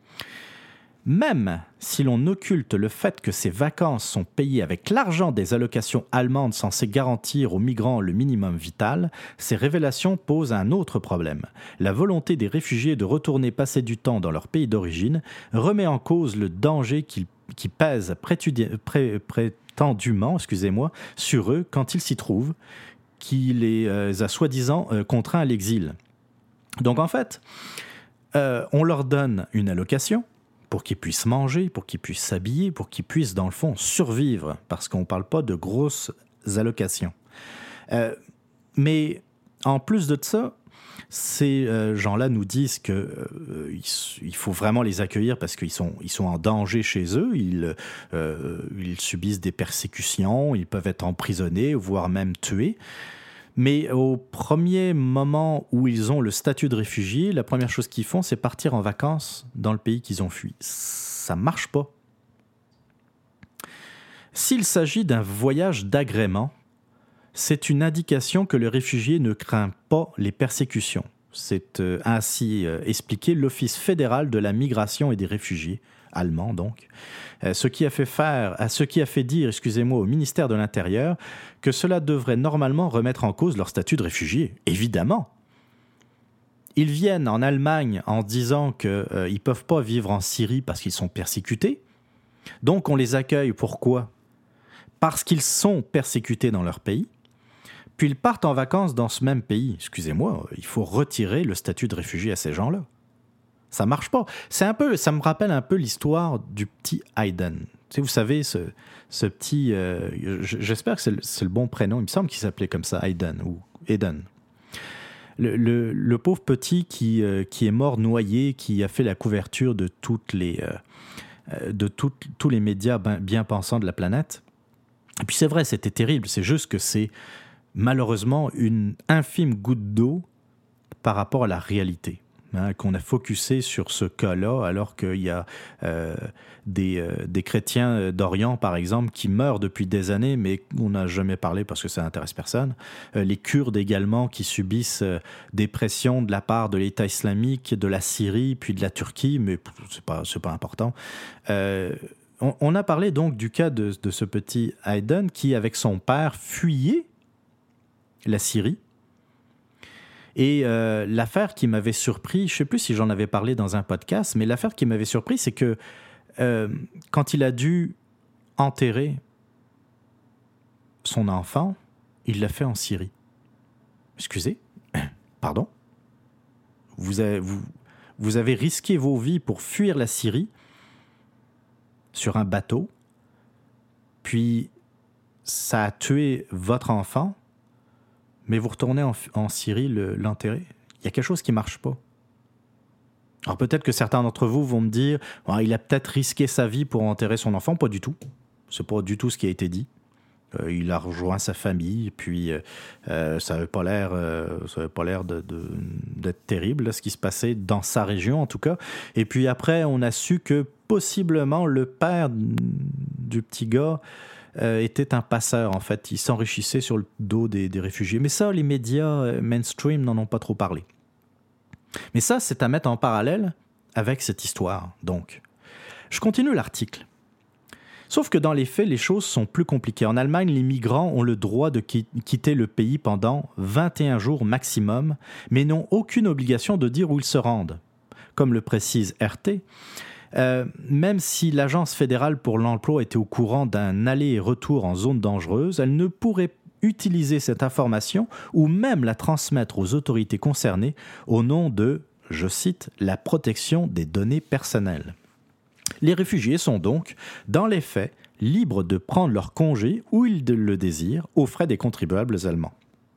[SPEAKER 1] Même si l'on occulte le fait que ces vacances sont payées avec l'argent des allocations allemandes censées garantir aux migrants le minimum vital, ces révélations posent un autre problème. La volonté des réfugiés de retourner passer du temps dans leur pays d'origine remet en cause le danger qui, qui pèse prétudi- pré- prétendument excusez-moi, sur eux quand ils s'y trouvent, qui les euh, a soi-disant euh, contraints à l'exil. Donc en fait, euh, on leur donne une allocation pour qu'ils puissent manger, pour qu'ils puissent s'habiller, pour qu'ils puissent, dans le fond, survivre, parce qu'on ne parle pas de grosses allocations. Euh, mais en plus de ça, ces euh, gens-là nous disent qu'il euh, faut vraiment les accueillir parce qu'ils sont, ils sont en danger chez eux, ils, euh, ils subissent des persécutions, ils peuvent être emprisonnés, voire même tués. Mais au premier moment où ils ont le statut de réfugié, la première chose qu'ils font, c'est partir en vacances dans le pays qu'ils ont fui. Ça ne marche pas. S'il s'agit d'un voyage d'agrément, c'est une indication que le réfugié ne craint pas les persécutions. C'est euh, ainsi euh, expliqué l'Office fédéral de la migration et des réfugiés, allemand donc, euh, ce qui a fait faire, à ce qui a fait dire, excusez-moi, au ministère de l'Intérieur que cela devrait normalement remettre en cause leur statut de réfugié. Évidemment. Ils viennent en Allemagne en disant qu'ils euh, ne peuvent pas vivre en Syrie parce qu'ils sont persécutés. Donc on les accueille. Pourquoi ? Parce qu'ils sont persécutés dans leur pays. Puis ils partent en vacances dans ce même pays. Excusez-moi, il faut retirer le statut de réfugié à ces gens-là. Ça marche pas. C'est un peu, ça me rappelle un peu l'histoire du petit Hayden. Tu sais, vous savez, ce, ce petit... Euh, j'espère que c'est le, c'est le bon prénom. Il me semble qu'il s'appelait comme ça, Hayden ou Eden. Le, le, le pauvre petit qui, euh, qui est mort noyé, qui a fait la couverture de, toutes les, euh, de tout, tous les médias bien, bien pensants de la planète. Et puis c'est vrai, c'était terrible. C'est juste que c'est malheureusement une infime goutte d'eau par rapport à la réalité. Hein, qu'on a focusé sur ce cas-là, alors qu'il y a euh, des, euh, des chrétiens d'Orient, par exemple, qui meurent depuis des années, mais on n'a jamais parlé parce que ça n'intéresse personne. Euh, les Kurdes également, qui subissent euh, des pressions de la part de l'État islamique, de la Syrie, puis de la Turquie, mais c'est pas, c'est pas important. Euh, on, on a parlé donc du cas de, de ce petit Hayden qui, avec son père, fuyait la Syrie. Et euh, l'affaire qui m'avait surpris, je ne sais plus si j'en avais parlé dans un podcast, mais l'affaire qui m'avait surpris, c'est que euh, quand il a dû enterrer son enfant, il l'a fait en Syrie. Excusez, pardon ? Vous avez, vous, vous avez risqué vos vies pour fuir la Syrie sur un bateau, puis ça a tué votre enfant, mais vous retournez en, en Syrie le, l'enterrer. Il y a quelque chose qui ne marche pas. Alors peut-être que certains d'entre vous vont me dire oh, il a peut-être risqué sa vie pour enterrer son enfant. Pas du tout. C'est pas du tout ce qui a été dit. Euh, il a rejoint sa famille, puis euh, ça n'avait pas l'air, euh, ça avait pas l'air de, de, d'être terrible, là, ce qui se passait dans sa région en tout cas. Et puis après, on a su que possiblement le père du petit gars Euh, était un passeur, en fait. Il s'enrichissait sur le dos des, des réfugiés. Mais ça, les médias euh, mainstream n'en ont pas trop parlé. Mais ça, c'est à mettre en parallèle avec cette histoire. Donc, Je continue l'article. Sauf que dans les faits, les choses sont plus compliquées. En Allemagne, les migrants ont le droit de quitter le pays pendant vingt et un jours maximum, mais n'ont aucune obligation de dire où ils se rendent. Comme le précise R T, euh, même si l'Agence fédérale pour l'emploi était au courant d'un aller et retour en zone dangereuse, elle ne pourrait utiliser cette information ou même la transmettre aux autorités concernées au nom de, je cite, « la protection des données personnelles ». Les réfugiés sont donc, dans les faits, libres de prendre leur congé où ils le désirent, aux frais des contribuables allemands.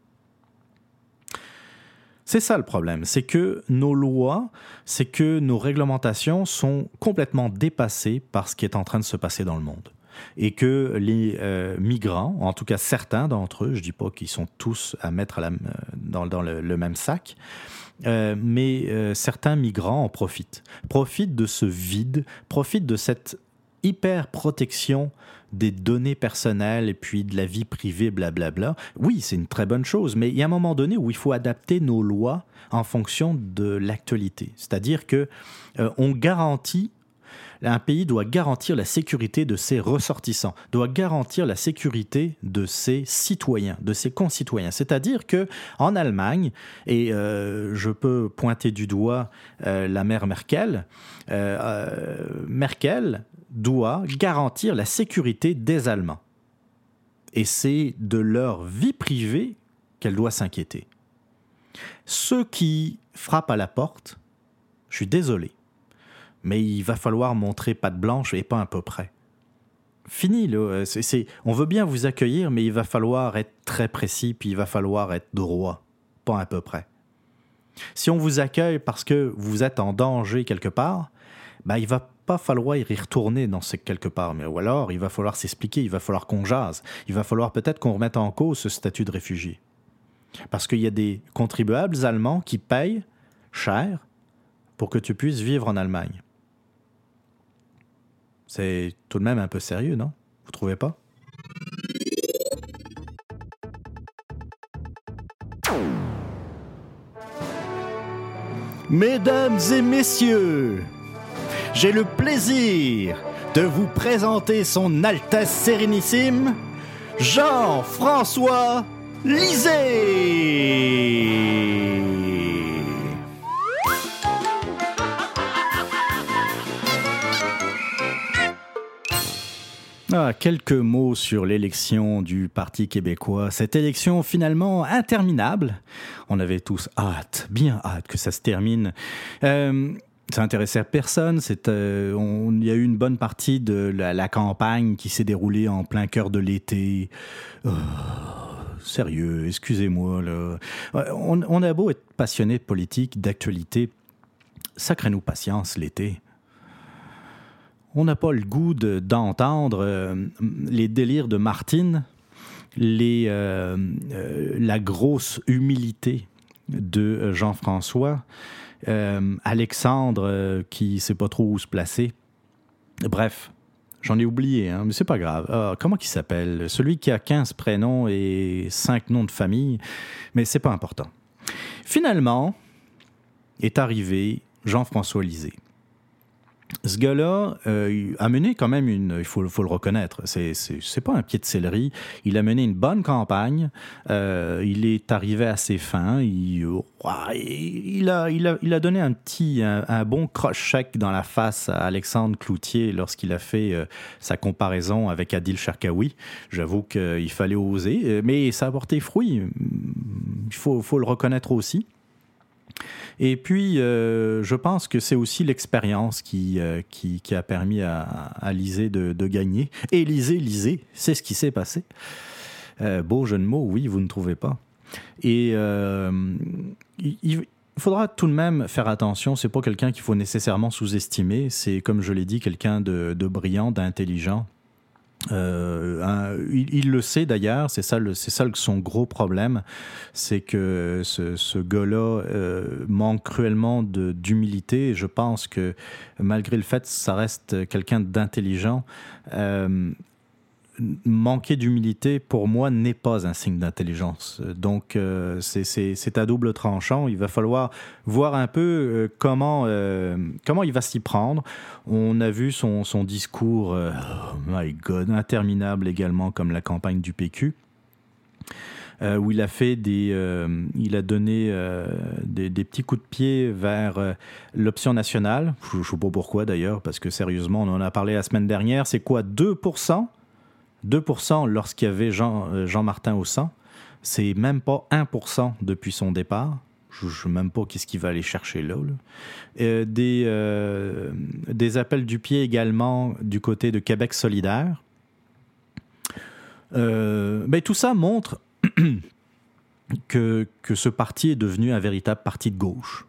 [SPEAKER 1] C'est ça le problème, c'est que nos lois, c'est que nos réglementations sont complètement dépassées par ce qui est en train de se passer dans le monde. Et que les euh, migrants, en tout cas certains d'entre eux, je ne dis pas qu'ils sont tous à mettre à la, dans, dans le, le même sac, Euh, mais euh, certains migrants en profitent. Profitent de ce vide, profitent de cette hyper-protection des données personnelles et puis de la vie privée, blablabla. Oui, c'est une très bonne chose, mais il y a un moment donné où il faut adapter nos lois en fonction de l'actualité. C'est-à-dire que euh, on garantit un pays doit garantir la sécurité de ses ressortissants, doit garantir la sécurité de ses citoyens, de ses concitoyens. C'est-à-dire qu'en Allemagne, et euh, je peux pointer du doigt euh, la mère Merkel, euh, euh, Merkel doit garantir la sécurité des Allemands. Et c'est de leur vie privée qu'elle doit s'inquiéter. Ceux qui frappent à la porte, je suis désolé, mais il va falloir montrer patte blanche et pas à peu près. Fini, là. C'est, c'est, on veut bien vous accueillir, mais il va falloir être très précis, puis il va falloir être droit, pas à peu près. Si on vous accueille parce que vous êtes en danger quelque part, ben, il va pas falloir y retourner dans ce quelque part, mais ou alors il va falloir s'expliquer, il va falloir qu'on jase, il va falloir peut-être qu'on remette en cause ce statut de réfugié. Parce qu'il y a des contribuables allemands qui payent cher pour que tu puisses vivre en Allemagne. C'est tout de même un peu sérieux, non? Vous trouvez pas? Mesdames et messieurs, j'ai le plaisir de vous présenter son Altesse Sérénissime, Jean-François Lisée. Ah, quelques mots sur l'élection du Parti québécois. Cette élection finalement interminable. On avait tous hâte, bien hâte que ça se termine. Euh, ça intéressait personne. C'est, euh, on, il y a eu une bonne partie de la, la campagne qui s'est déroulée en plein cœur de l'été. Oh, sérieux, excusez-moi. Là. On, on a beau être passionné de politique, d'actualité, sacrez-nous patience l'été. On n'a pas le goût de, d'entendre euh, les délires de Martine, les, euh, euh, la grosse humilité de Jean-François, euh, Alexandre euh, qui ne sait pas trop où se placer. Bref, j'en ai oublié, hein, mais c'est pas grave. Ah, comment il s'appelle? Celui qui a quinze prénoms et cinq noms de famille, mais c'est pas important. Finalement, est arrivé Jean-François Lisée. Ce gars-là euh, a mené quand même une... Il faut, faut le reconnaître. C'est, c'est, c'est pas un pied de céleri. Il a mené une bonne campagne. Euh, il est arrivé à ses fins. Il, il, a, il, a, il a donné un petit... Un, un bon croche-chèque dans la face à Alexandre Cloutier lorsqu'il a fait euh, sa comparaison avec Adil Sharkawi. J'avoue qu'il fallait oser. Mais ça a porté fruit. Il faut, faut le reconnaître aussi. Et puis, euh, je pense que c'est aussi l'expérience qui, euh, qui, qui a permis à, à Lisée de, de gagner. Et Lisée, Lisée, c'est ce qui s'est passé. Euh, beau jeu de mots, oui, vous ne trouvez pas. Et euh, il, il faudra tout de même faire attention. C'est pas quelqu'un qu'il faut nécessairement sous-estimer. C'est, comme je l'ai dit, quelqu'un de, de brillant, d'intelligent. Euh, un, il, il le sait d'ailleurs, c'est ça, le, c'est ça son gros problème, c'est que ce, ce gars-là euh, manque cruellement de, d'humilité. Je pense que malgré le fait que ça reste quelqu'un d'intelligent, euh, manquer d'humilité, pour moi, n'est pas un signe d'intelligence. Donc, euh, c'est, c'est, c'est à double tranchant. Il va falloir voir un peu euh, comment, euh, comment il va s'y prendre. On a vu son, son discours, euh, oh my God, interminable également, comme la campagne du P Q. Euh, où il a fait des, euh, il a donné euh, des, des petits coups de pied vers euh, l'option nationale. Je ne sais pas pourquoi d'ailleurs, parce que sérieusement, on en a parlé la semaine dernière. C'est quoi, deux pour cent deux pour cent lorsqu'il y avait Jean, euh, Jean-Martin Hossan. C'est même pas un pour cent depuis son départ. Je ne sais même pas qu'est-ce qu'il va aller chercher là. là. Euh, des, euh, des appels du pied également du côté de Québec solidaire. Euh, ben, tout ça montre que, que ce parti est devenu un véritable parti de gauche.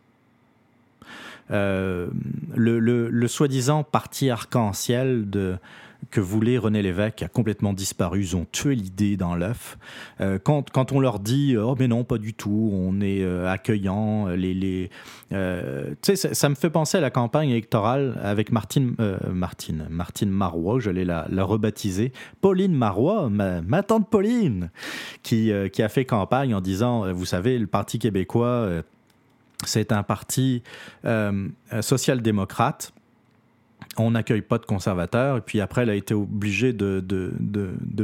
[SPEAKER 1] Euh, le, le, le soi-disant parti arc-en-ciel de, que voulait René Lévesque a complètement disparu. Ils ont tué l'idée dans l'œuf. Euh, quand, quand on leur dit « Oh, mais non, pas du tout, on est euh, accueillant. » Les, les, euh, tu sais, ça, ça me fait penser à la campagne électorale avec Martine, euh, Martine, Martine Marois, j'allais la, la rebaptiser. Pauline Marois, ma, ma tante Pauline, qui, euh, qui a fait campagne en disant « Vous savez, le Parti québécois... Euh, c'est un parti euh, social-démocrate. On n'accueille pas de conservateurs. Et puis après, elle a été obligée de, de, de, de,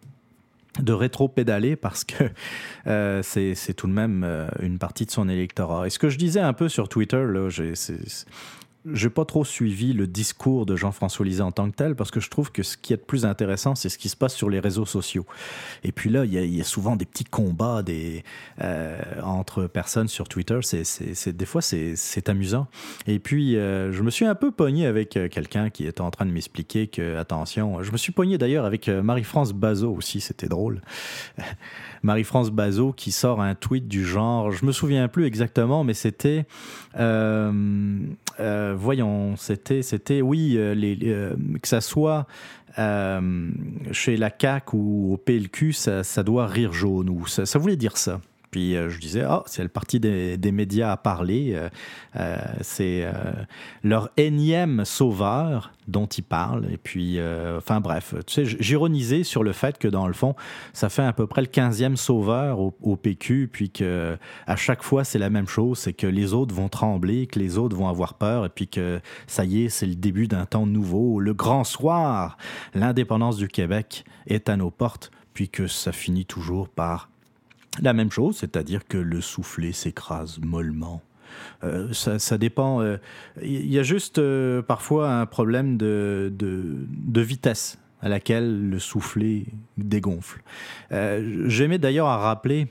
[SPEAKER 1] de rétro-pédaler parce que euh, c'est, c'est tout de même euh, une partie de son électorat. Et ce que je disais un peu sur Twitter, là, j'ai, c'est, j'ai pas trop suivi le discours de Jean-François Lisée en tant que tel parce que je trouve que ce qui est le plus intéressant, c'est ce qui se passe sur les réseaux sociaux. Et puis là, il y a, il y a souvent des petits combats des, euh, entre personnes sur Twitter. C'est, c'est, c'est, des fois, c'est, c'est amusant. Et puis, euh, je me suis un peu pogné avec quelqu'un qui était en train de m'expliquer que, attention, je me suis pogné d'ailleurs avec Marie-France Bazot aussi, c'était drôle. Marie-France Bazot qui sort un tweet du genre, je me souviens plus exactement, mais c'était... Euh, euh, voyons, c'était, c'était oui, euh, les, euh, que ça soit euh, chez la C A Q ou au P L Q, ça, ça doit rire jaune, ou ça, ça voulait dire ça. Puis euh, je disais, ah, oh, c'est le parti des, des médias à parler, euh, euh, c'est euh, leur énième sauveur dont ils parlent. Et puis, euh, enfin bref, tu sais, j'ironisais sur le fait que dans le fond, ça fait à peu près le quinzième sauveur au, au P Q, puis que à chaque fois c'est la même chose, c'est que les autres vont trembler, que les autres vont avoir peur, et puis que ça y est, c'est le début d'un temps nouveau, le grand soir, l'indépendance du Québec est à nos portes, puis que ça finit toujours par la même chose, c'est-à-dire que le soufflet s'écrase mollement. Euh, ça, ça dépend. Il euh, y a juste euh, parfois un problème de, de, de vitesse à laquelle le soufflet dégonfle. Euh, j'aimais d'ailleurs à rappeler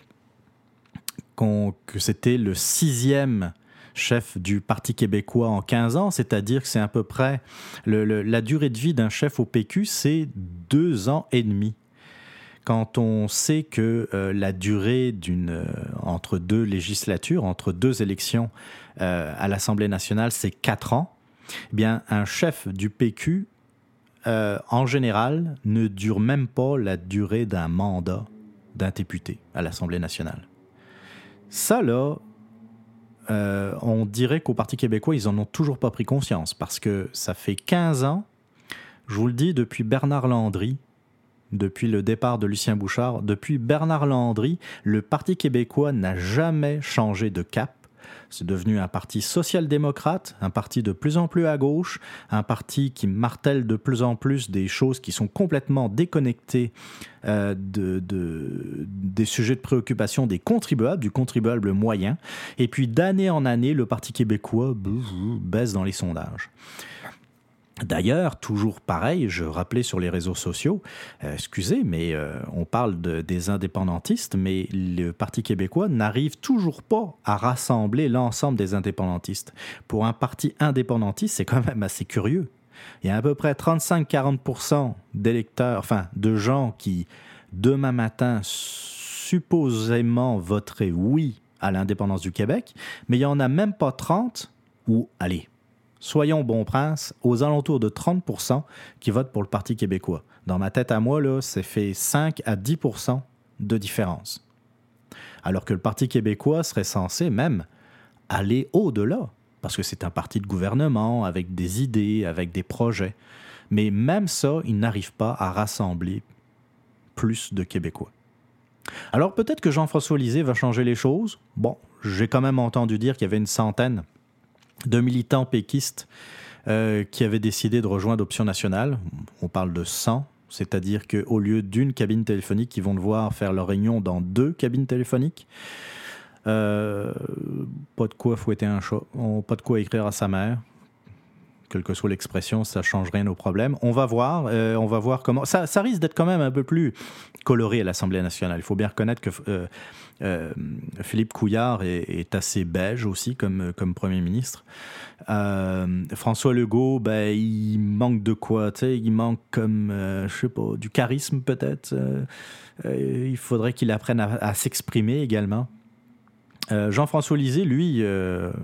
[SPEAKER 1] qu'on, que c'était le sixième chef du Parti québécois en quinze ans, c'est-à-dire que c'est à peu près... Le, le, la durée de vie d'un chef au P Q, c'est deux ans et demi. Quand on sait que euh, la durée d'une, euh, entre deux législatures, entre deux élections euh, à l'Assemblée nationale, c'est quatre ans, eh bien, un chef du P Q, euh, en général, ne dure même pas la durée d'un mandat d'un député à l'Assemblée nationale. Ça, là, euh, on dirait qu'au Parti québécois, ils n'en ont toujours pas pris conscience parce que ça fait quinze ans, je vous le dis, depuis Bernard Landry, depuis le départ de Lucien Bouchard, depuis Bernard Landry, le Parti québécois n'a jamais changé de cap. C'est devenu un parti social-démocrate, un parti de plus en plus à gauche, un parti qui martèle de plus en plus des choses qui sont complètement déconnectées euh, de, de, des sujets de préoccupation des contribuables, du contribuable moyen. Et puis d'année en année, le Parti québécois baisse dans les sondages. D'ailleurs, toujours pareil, je rappelais sur les réseaux sociaux, euh, excusez, mais euh, on parle de, des indépendantistes, mais le Parti québécois n'arrive toujours pas à rassembler l'ensemble des indépendantistes. Pour un parti indépendantiste, c'est quand même assez curieux. Il y a à peu près trente-cinq à quarante pour cent d'électeurs, enfin de gens qui, demain matin, supposément voteraient oui à l'indépendance du Québec, mais il n'y en a même pas trente, ou allez, soyons bon prince, aux alentours de trente pour cent qui votent pour le Parti québécois. Dans ma tête à moi, là, c'est fait cinq à dix pour cent de différence. Alors que le Parti québécois serait censé même aller au-delà, parce que c'est un parti de gouvernement, avec des idées, avec des projets. Mais même ça, il n'arrive pas à rassembler plus de Québécois. Alors peut-être que Jean-François Lisée va changer les choses. Bon, j'ai quand même entendu dire qu'il y avait une centaine de militants péquistes euh, qui avaient décidé de rejoindre Option nationale. On parle de cent, c'est-à-dire qu'au lieu d'une cabine téléphonique, ils vont devoir faire leur réunion dans deux cabines téléphoniques. Euh, pas de quoi fouetter un chat, pas de quoi écrire à sa mère. Quelle que soit l'expression, ça ne change rien au problème. On va voir, euh, on va voir comment... Ça, ça risque d'être quand même un peu plus coloré à l'Assemblée nationale. Il faut bien reconnaître que euh, euh, Philippe Couillard est, est assez beige aussi comme, comme premier ministre. Euh, François Legault, ben, il manque de quoi? Il manque comme, euh, je sais pas, du charisme peut-être. Euh, euh, il faudrait qu'il apprenne à, à s'exprimer également. Euh, Jean-François Lisée, lui... Euh,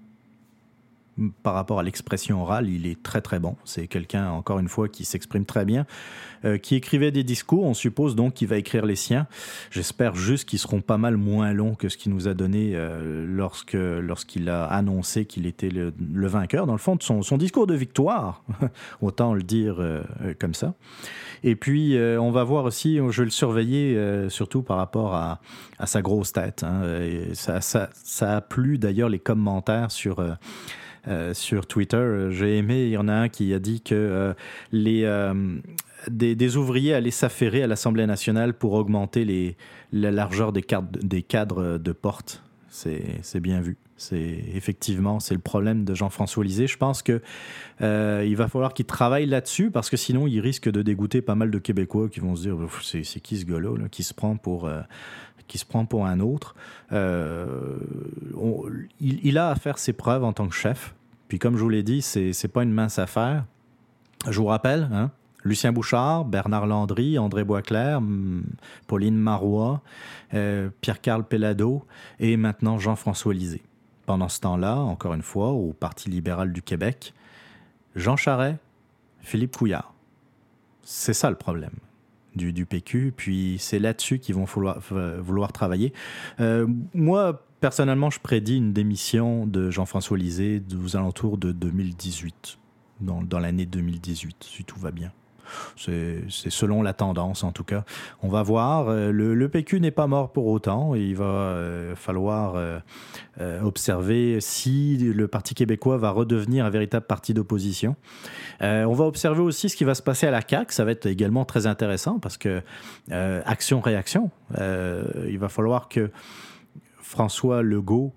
[SPEAKER 1] par rapport à l'expression orale, il est très très bon. C'est quelqu'un, encore une fois, qui s'exprime très bien, euh, qui écrivait des discours. On suppose donc qu'il va écrire les siens. J'espère juste qu'ils seront pas mal moins longs que ce qu'il nous a donné euh, lorsque, lorsqu'il a annoncé qu'il était le, le vainqueur, dans le fond, de son, son discours de victoire. Autant le dire euh, comme ça. Et puis, euh, on va voir aussi, je vais le surveiller, euh, surtout par rapport à, à sa grosse tête. Hein. Et ça, ça, ça a plu d'ailleurs les commentaires sur... Euh, Euh, sur Twitter, j'ai aimé, il y en a un qui a dit que euh, les, euh, des, des ouvriers allaient s'affairer à l'Assemblée nationale pour augmenter les, la largeur des, cadres, des cadres de porte. C'est, c'est bien vu. C'est, effectivement, c'est le problème de Jean-François Lisée. Je pense qu'il euh, va falloir qu'il travaille là-dessus parce que sinon, il risque de dégoûter pas mal de Québécois qui vont se dire « c'est, c'est qui ce gars-là là, qui se prend pour... Euh, » qui se prend pour un autre. Euh, on, il, il a à faire ses preuves en tant que chef. Puis comme je vous l'ai dit, c'est, c'est pas une mince affaire. Je vous rappelle, hein, Lucien Bouchard, Bernard Landry, André Boisclair, Pauline Marois, euh, Pierre-Carl Pellado et maintenant Jean-François Lisée. Pendant ce temps-là, encore une fois, au Parti libéral du Québec, Jean Charest, Philippe Couillard. C'est ça le problème. Du, du P Q, puis c'est là-dessus qu'ils vont vouloir, vouloir travailler. Euh, moi, personnellement, je prédis une démission de Jean-François Lisée aux alentours de deux mille dix-huit, dans, dans l'année deux mille dix-huit, si tout va bien. C'est, c'est selon la tendance, en tout cas. On va voir. Le, le P Q n'est pas mort pour autant. Il va euh, falloir euh, euh, observer si le Parti québécois va redevenir un véritable parti d'opposition. Euh, on va observer aussi ce qui va se passer à la C A Q. Ça va être également très intéressant parce que euh, action-réaction. Euh, il va falloir que François Legault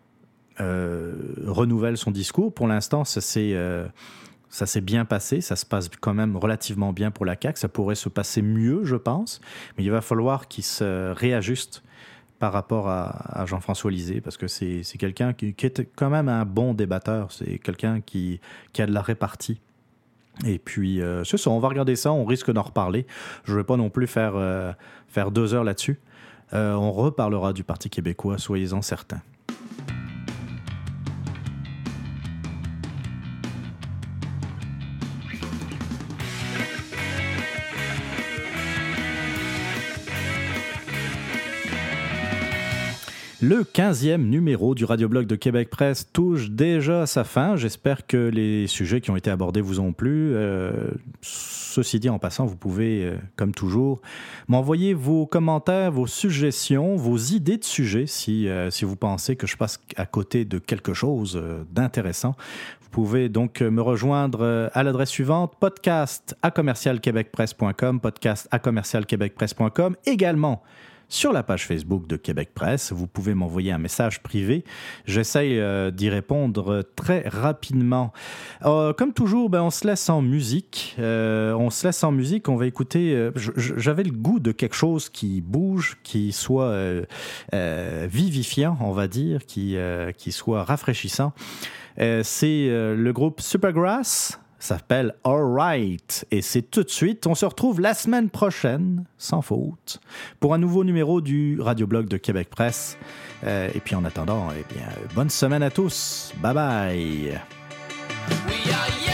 [SPEAKER 1] euh, renouvelle son discours. Pour l'instant, ça c'est... Euh, Ça s'est bien passé, ça se passe quand même relativement bien pour la C A Q. Ça pourrait se passer mieux, je pense, mais il va falloir qu'il se réajuste par rapport à, à Jean-François Lisée, parce que c'est, c'est quelqu'un qui, qui est quand même un bon débatteur, c'est quelqu'un qui, qui a de la répartie. Et puis, euh, c'est ça, on va regarder ça, on risque d'en reparler. Je ne vais pas non plus faire, euh, faire deux heures là-dessus. Euh, on reparlera du Parti québécois, soyez-en certains. Le quinzième numéro du Radioblog de Québec Presse touche déjà à sa fin. J'espère que les sujets qui ont été abordés vous ont plu. Euh, ceci dit, en passant, vous pouvez, euh, comme toujours, m'envoyer vos commentaires, vos suggestions, vos idées de sujets si, euh, si vous pensez que je passe à côté de quelque chose euh, d'intéressant. Vous pouvez donc me rejoindre à l'adresse suivante, podcast à commercial québec presse point com, podcast à commercial québec presse point com, également sur la page Facebook de Québec Presse. Vous pouvez m'envoyer un message privé. J'essaye euh, d'y répondre très rapidement. Euh, comme toujours, ben, on se laisse en musique. Euh, on se laisse en musique. On va écouter... Euh, j'avais le goût de quelque chose qui bouge, qui soit euh, euh, vivifiant, on va dire, qui, euh, qui soit rafraîchissant. Euh, c'est euh, le groupe Supergrass. Ça s'appelle All Right. Et c'est tout de suite. On se retrouve la semaine prochaine, sans faute, pour un nouveau numéro du Radioblog de Québec Presse. Euh, et puis en attendant, eh bien, bonne semaine à tous. Bye bye. We are